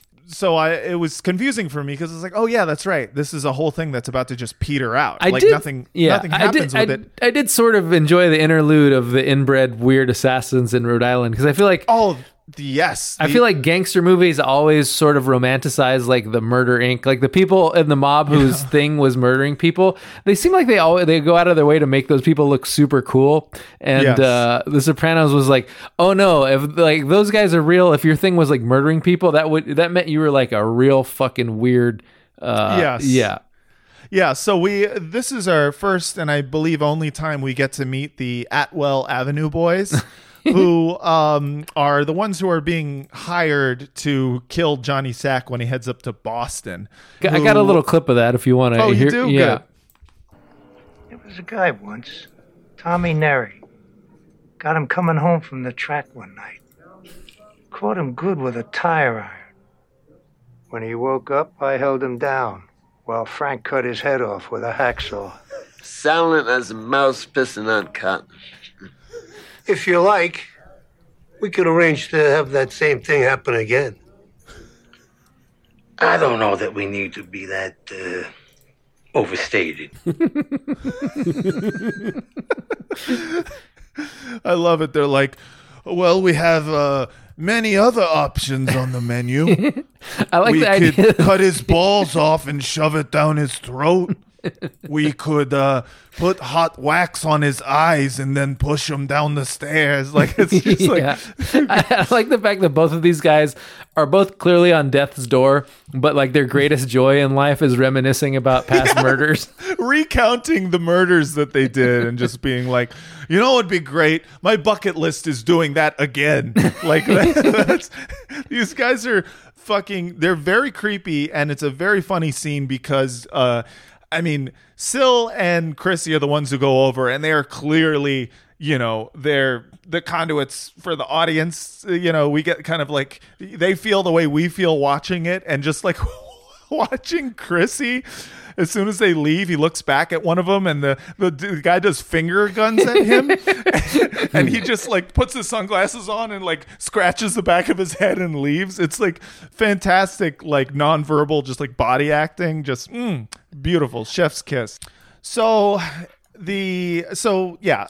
So I it was confusing for me because it's like, oh yeah, that's right. This is a whole thing that's about to just peter out. I like did, nothing, yeah, nothing I happens did, with I, it. I did sort of enjoy the interlude of the inbred weird assassins in Rhode Island because I feel like oh yes, I the- feel like gangster movies always sort of romanticize like the Murder Incorporated, like the people in the mob whose thing was murdering people. They seem like they always they go out of their way to make those people look super cool. And Yes. uh, The Sopranos was like, oh no, if like those guys are real, if your thing was like murdering people, that would that meant you were like a real fucking weird. Uh, Yes. Yeah. Yeah, so we this is our first and I believe only time we get to meet the Atwell Avenue boys, who um, are the ones who are being hired to kill Johnny Sack when he heads up to Boston. I who, got a little clip of that if you want to oh, hear. you do? Yeah. Good. There was a guy once, Tommy Neri. Got him coming home from the track one night. Caught him good with a tire iron. When he woke up, I held him down while Frank cut his head off with a hacksaw. Silent as a mouse pissing on cotton. If you like, we could arrange to have that same thing happen again. I don't know that we need to be that uh, overstated. I love it. They're like, well, we have uh, many other options on the menu. I like we the could idea. cut his balls off and shove it down his throat. We could uh, put hot wax on his eyes and then push him down the stairs. Like it's just Yeah. like I, I like the fact that both of these guys are both clearly on death's door, but like their greatest joy in life is reminiscing about past murders. recounting the murders that they did and just being like, you know, it'd be great. My bucket list is doing that again. Like that, that's these guys are fucking. They're very creepy, and it's a very funny scene because. uh I mean, Syl and Chrissy are the ones who go over, and they are clearly, you know, they're the conduits for the audience. You know, we get kind of like, they feel the way we feel watching it, and just like watching Chrissy, as soon as they leave, he looks back at one of them, and the, the, the guy does finger guns at him, and he just like puts his sunglasses on and like scratches the back of his head and leaves. It's like fantastic, like nonverbal, just like body acting, just mm, beautiful, chef's kiss. So the so yeah.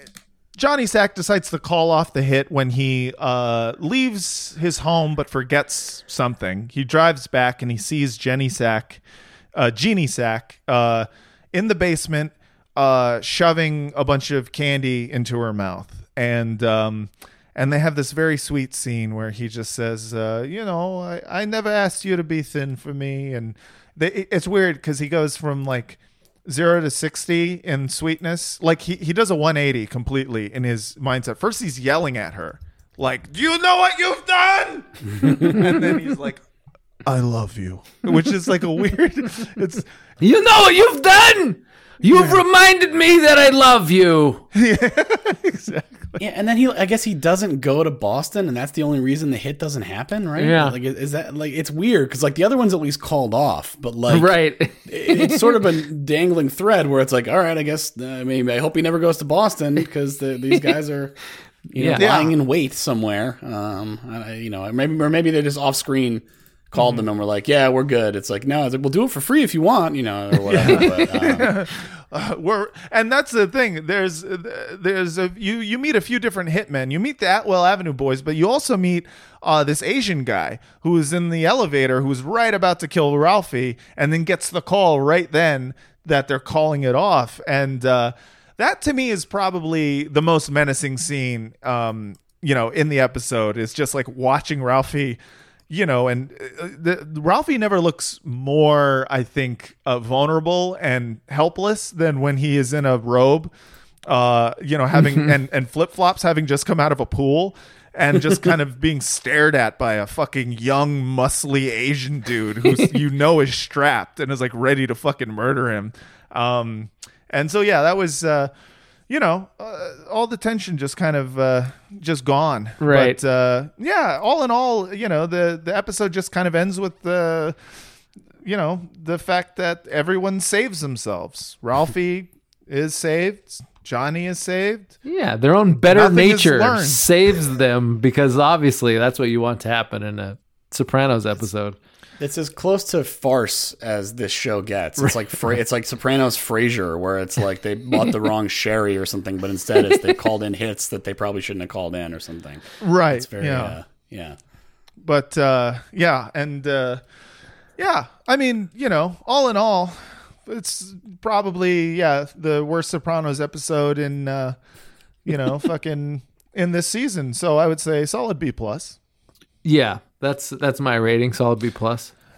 Johnny Sack decides to call off the hit when he uh, leaves his home but forgets something. He drives back and he sees Jenny Sack, uh, Jeannie Sack, uh, in the basement, uh, shoving a bunch of candy into her mouth. And um, and they have this very sweet scene where he just says, uh, you know, I, I never asked you to be thin for me. And they, it's weird because he goes from like zero to sixty in sweetness. Like he, he does a one eighty completely in his mindset. First he's yelling at her like, do you know what you've done? And then he's like, I love you, which is like a weird, it's, You know what you've done? You've yeah. reminded me that I love you. Yeah, exactly. Yeah, and then he, I guess he doesn't go to Boston, and that's the only reason the hit doesn't happen, right? Yeah. Like, is that like it's weird because like the other one's at least called off, but like, right? it, it's sort of a dangling thread where it's like, all right, I guess uh, maybe I hope he never goes to Boston because the, these guys are, you know, Yeah. lying in wait somewhere. Um, I, you know, maybe or maybe they just off screen called mm-hmm. them and were like, yeah, we're good. It's like, no, it's like, we'll do it for free if you want, you know, or whatever. Yeah. But, um, uh, we're and that's the thing. There's there's a you you meet a few different hitmen. You meet the Atwell Avenue boys, but you also meet uh, this Asian guy who is in the elevator, who's right about to kill Ralphie, and then gets the call right then that they're calling it off. And uh, that to me is probably the most menacing scene, um, you know, in the episode. Is just like watching Ralphie. You know, and the, Ralphie never looks more, I think, uh, vulnerable and helpless than when he is in a robe, uh, you know, having and, and flip flops, having just come out of a pool and just kind of being stared at by a fucking young, muscly Asian dude who you know is strapped and is like ready to fucking murder him. Um, and so, yeah, that was. Uh, You know, uh, all the tension just kind of uh, just gone. Right. But uh, yeah, all in all, you know, the, the episode just kind of ends with the, you know, the fact that everyone saves themselves. Ralphie is saved. Johnny is saved. Yeah, their own better Nothing is nature learned. saves them because obviously that's what you want to happen in a Sopranos episode. It's as close to farce as this show gets. It's like Fra- it's like Sopranos Frasier, where it's like they bought the wrong sherry or something, but instead it's they called in hits that they probably shouldn't have called in or something. Right. It's very, yeah. Uh, yeah. But uh, yeah, and uh, yeah, I mean, you know, all in all, it's probably yeah the worst Sopranos episode in uh, you know fucking in this season. So I would say solid B plus. Yeah, that's that's my rating, solid B plus.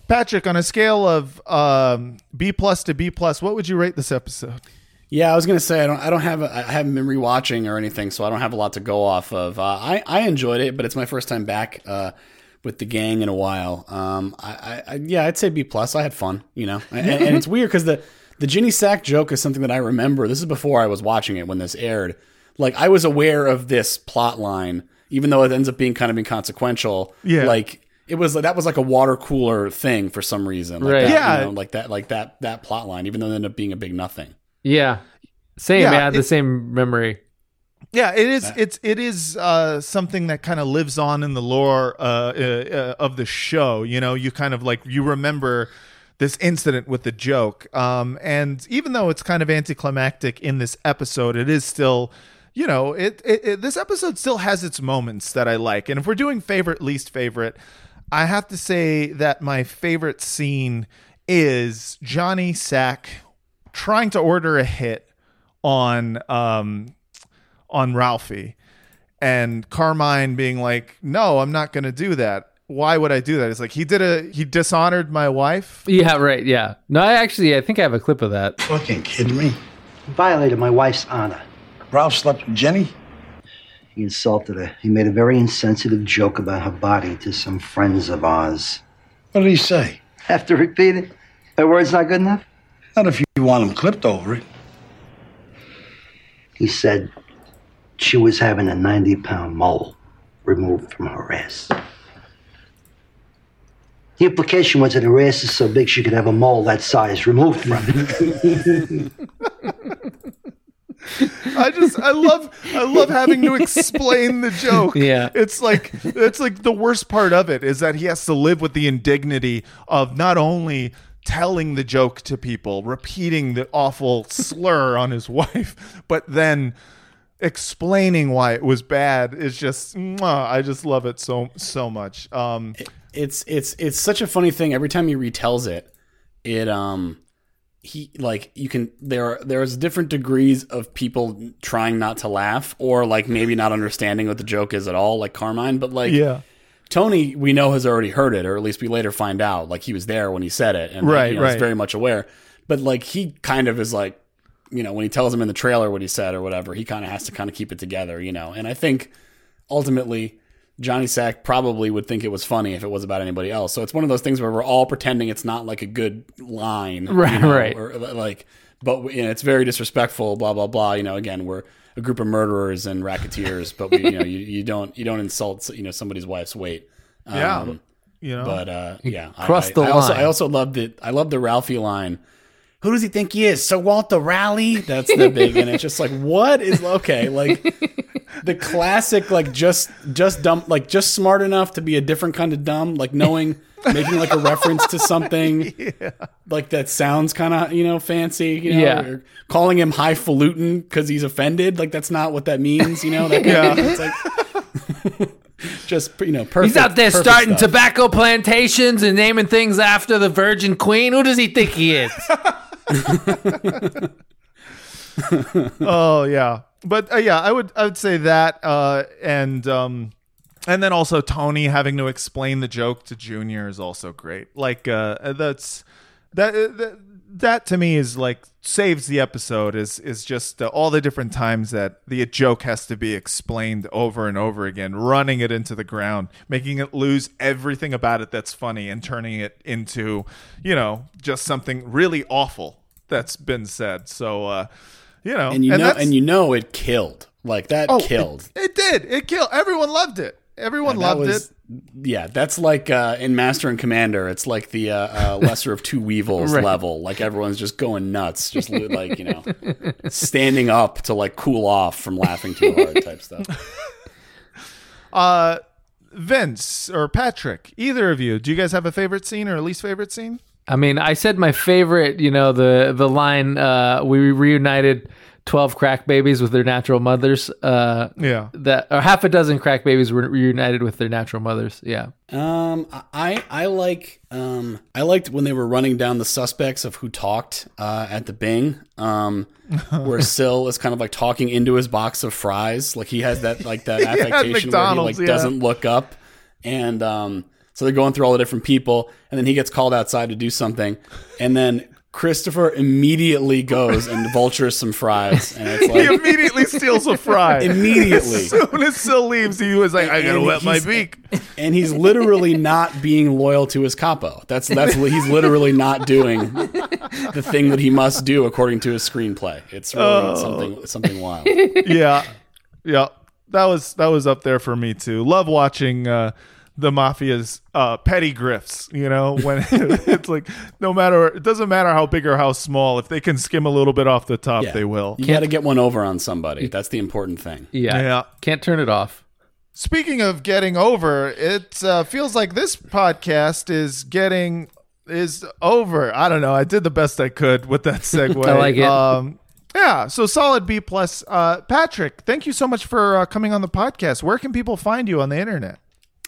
Patrick, on a scale of um, B plus to B plus, what would you rate this episode? Yeah, I was gonna say I don't. I don't have. A, I haven't been rewatching or anything, so I don't have a lot to go off of. Uh, I I enjoyed it, but it's my first time back uh, with the gang in a while. Um, I, I yeah, I'd say B plus. I had fun, you know, and, and it's weird because the the Ginny Sack joke is something that I remember. This is before I was watching it when this aired. Like I was aware of this plot line, even though it ends up being kind of inconsequential. Yeah, like. It was that was like a water cooler thing for some reason, like Right. That, Yeah. you know, like that, like that, that plot line. Even though it ended up being a big nothing. Yeah. Same, Yeah, I had the it- same memory. Yeah, it is. It's it is uh, something that kind of lives on in the lore uh, uh, uh, of the show. You know, you kind of like you remember this incident with the joke, um, and even though it's kind of anticlimactic in this episode, it is still, you know, it, it, it this episode still has its moments that I like. And if we're doing favorite, least favorite, I have to say that my favorite scene is Johnny Sack trying to order a hit on um on Ralphie, and Carmine being like, "No, I'm not going to do that. Why would I do that?" It's like he did a he dishonored my wife. Yeah, right. Yeah. No, I actually, I think I have a clip of that. Fucking kidding me? Violated my wife's honor. Ralph slept with Jenny? He insulted her. He made a very insensitive joke about her body to some friends of ours. What did he say? Have to repeat it? My word's not good enough? Not if you want him clipped over it. He said she was having a ninety-pound mole removed from her ass. The implication was that her ass is so big she could have a mole that size removed from it. I just I love I love having to explain the joke. Yeah. It's like it's like the worst part of it is that he has to live with the indignity of not only telling the joke to people, repeating the awful slur on his wife, but then explaining why it was bad is just mwah, I just love it so so much. Um It's it's it's such a funny thing. Every time he retells it, it um he like you can there are there's different degrees of people trying not to laugh or like maybe not understanding what the joke is at all, like Carmine. But like yeah. Tony, we know has already heard it, or at least we later find out. Like he was there when he said it, and right, you know, right. he's very much aware. But like he kind of is like, you know, when he tells him in the trailer what he said or whatever, he kind of has to kind of keep it together, you know. And I think ultimately Johnny Sack probably would think it was funny if it was about anybody else. So it's one of those things where we're all pretending it's not like a good line, Right, you know, right. Or like, but you know, it's very disrespectful. Blah blah blah. You know, again, we're a group of murderers and racketeers, but we, you know, you, you don't you don't insult you know somebody's wife's weight. Um, Yeah, you know. But uh, yeah, I, crossed I, the I also line. I also loved it. I love the Ralphie line. Who does he think he is? Sir Walter Raleigh? That's the big, and it's just like, what is okay? Like the classic, like just just dumb, like just smart enough to be a different kind of dumb, like knowing, making like a reference to something, Yeah. like that sounds kind of you know fancy, you know, Yeah. or calling him highfalutin because he's offended, like that's not what that means, you know? That kind Yeah. of, it's like just you know, perfect. He's out there perfect starting stuff. tobacco plantations and naming things after the Virgin Queen. Who does he think he is? Oh yeah, but uh, yeah, I would I would say that, uh, and um, and then also Tony having to explain the joke to Junior is also great. Like uh, that's that that, that to me is like saves the episode. Is is just uh, all the different times that the joke has to be explained over and over again, running it into the ground, making it lose everything about it that's funny, and turning it into you know just something really awful that's been said. So. Uh, You know, and you know, that's- and you know, it killed. Like that Oh, killed. It, it did. It killed. Everyone loved it. Everyone And that loved was- it. Yeah, that's like uh, in Master and Commander. It's like the uh, uh, lesser of two weevils Right. level. Like everyone's just going nuts, just li- like you know, standing up to like cool off from laughing too hard type stuff. Uh, Vince or Patrick, either of you, do you guys have a favorite scene or a least favorite scene? I mean, I said my favorite, you know, the the line, uh, we reunited twelve crack babies with their natural mothers. Uh, Yeah. That, or half a dozen crack babies were reunited with their natural mothers. Yeah. Um, I I like um I liked when they were running down the suspects of who talked uh, at the Bing. Um, where Syl is kind of like talking into his box of fries, like he has that like that Yeah, affectation where he McDonald's, like yeah. doesn't look up, and um So they're going through all the different people, and then he gets called outside to do something, and then Christopher immediately goes and vultures some fries, and it's like he immediately steals a fry. Immediately, as soon as Sil leaves, he was like, "I gotta And wet my he's- beak." And he's literally not being loyal to his capo. That's that's he's literally not doing the thing that he must do according to his screenplay. It's really Oh. something something wild. yeah, yeah, that was that was up there for me too. Love watching uh, the mafia's uh, petty grifts. You know, when it's like no matter it doesn't matter how big or how small, if they can skim a little bit off the top, Yeah. they will. You got to get one over on somebody. That's the important thing. Yeah. Yeah. Can't turn it off. Speaking of getting over, it uh, feels like this podcast is getting is over. I don't know. I did the best I could with that segue. I like it. Um, yeah. So solid B plus. Uh, Patrick, thank you so much for uh, coming on the podcast. Where can people find you on the internet?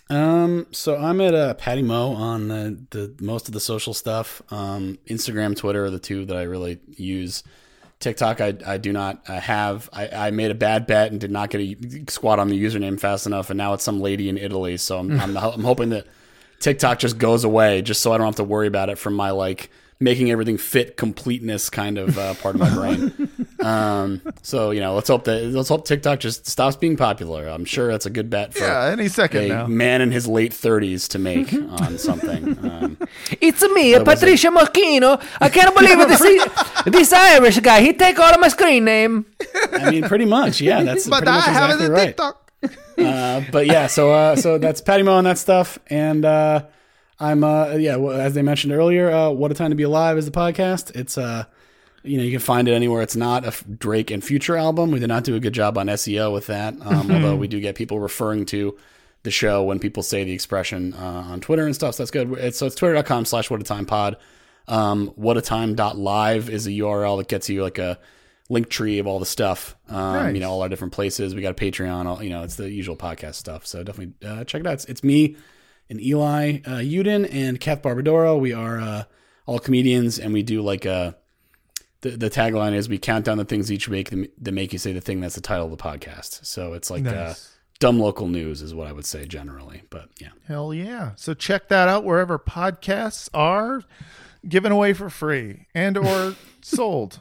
Um, so I'm at uh, Patty Mo on the, the most of the social stuff. Um, Instagram, Twitter are the two that I really use. TikTok, I I do not uh, have. I, I made a bad bet and did not get a squat on the username fast enough, and now it's some lady in Italy. So I'm I'm, I'm hoping that TikTok just goes away, just so I don't have to worry about it from my like making everything fit completeness kind of uh, part of my brain. Um, so you know, let's hope that let's hope TikTok just stops being popular. I'm sure that's a good bet for Yeah, any second a now. man in his late thirties to make on something. Um, It's me, That was Patricia Marchino. I can't believe it. This, this Irish guy, he take all of my screen name. I mean, pretty much, yeah. That's But pretty much I have exactly it in right. TikTok. Uh, but yeah, so uh, so that's Patty Mo and that stuff, and uh, I'm uh, yeah, well, as they mentioned earlier, uh, What a Time to Be Alive is the podcast. It's uh, you know, you can find it anywhere. It's not a Drake and Future album. We did not do a good job on S E O with that, um, although we do get people referring to the show when people say the expression uh, on Twitter and stuff. So that's good. It's, so it's twitter.com slash what a time pod. Um, whatatime.live is a U R L that gets you like a link tree of all the stuff. Um, Nice. you know, all our different places. We got a Patreon, all, you know, it's the usual podcast stuff. So definitely uh, check it out. It's, it's me and Eli uh, Uden and Kath Barbadoro. We are uh, all comedians, and we do like a, the, the tagline is we count down the things each week that, that make you say the thing that's the title of the podcast. So it's like uh, Nice. dumb local news is what I would say generally. But yeah. Hell yeah. So check that out wherever podcasts are given away for free and or sold.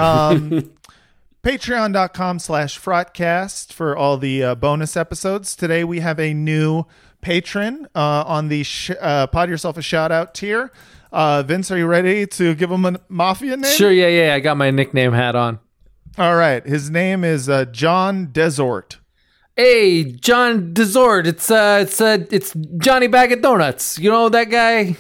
Um, Patreon.com slash Frotcast for all the uh, bonus episodes. Today we have a new patron uh, on the sh- uh, Pod Yourself a Shout Out tier. Uh, Vince, are you ready to give him a mafia name? Sure, yeah, yeah. I got my nickname hat on. All right. His name is uh, John Desort. Hey, John Desort. It's uh, it's uh, it's Johnny Bag of Donuts. You know that guy?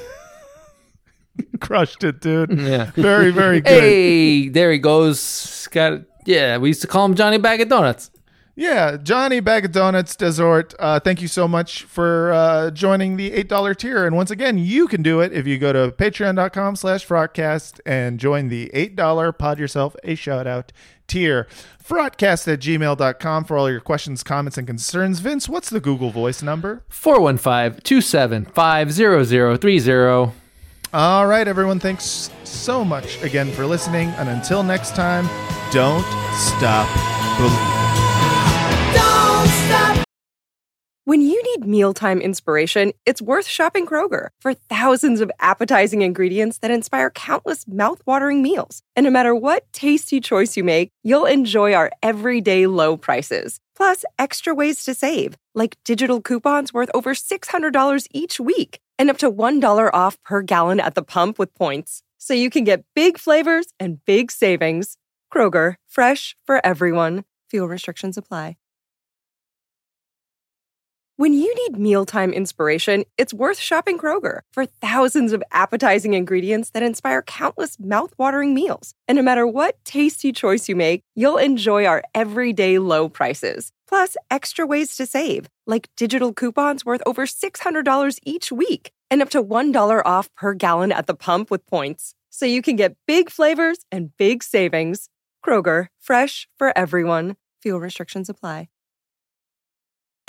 Crushed it, dude. Yeah. Very, very good. Hey, there he goes. Got it. Yeah, we used to call him Johnny Bag of Donuts. Yeah, Johnny Bag of Donuts Desort, uh, thank you so much for uh, joining the eight dollar tier. And once again, you can do it if you go to patreon.com slash Frotcast and join the eight dollar Pod Yourself a Shout Out tier. Frotcast at gmail dot com for all your questions, comments, and concerns. Vince, what's the Google Voice number? four one five, two seven five, zero zero three zero. All right, everyone, thanks so much again for listening. And until next time, don't stop believing. When you need mealtime inspiration, it's worth shopping Kroger. For thousands of appetizing ingredients that inspire countless mouthwatering meals. And no matter what tasty choice you make, you'll enjoy our everyday low prices. Plus, extra ways to save, like digital coupons worth over six hundred dollars each week and up to one dollar off per gallon at the pump with points. So you can get big flavors and big savings. Kroger, fresh for everyone. Fuel restrictions apply. When you need mealtime inspiration, it's worth shopping Kroger. For thousands of appetizing ingredients that inspire countless mouthwatering meals. And no matter what tasty choice you make, you'll enjoy our everyday low prices. Plus, extra ways to save, like digital coupons worth over six hundred dollars each week and up to one dollar off per gallon at the pump with points. So you can get big flavors and big savings. Kroger, fresh for everyone. Fuel restrictions apply.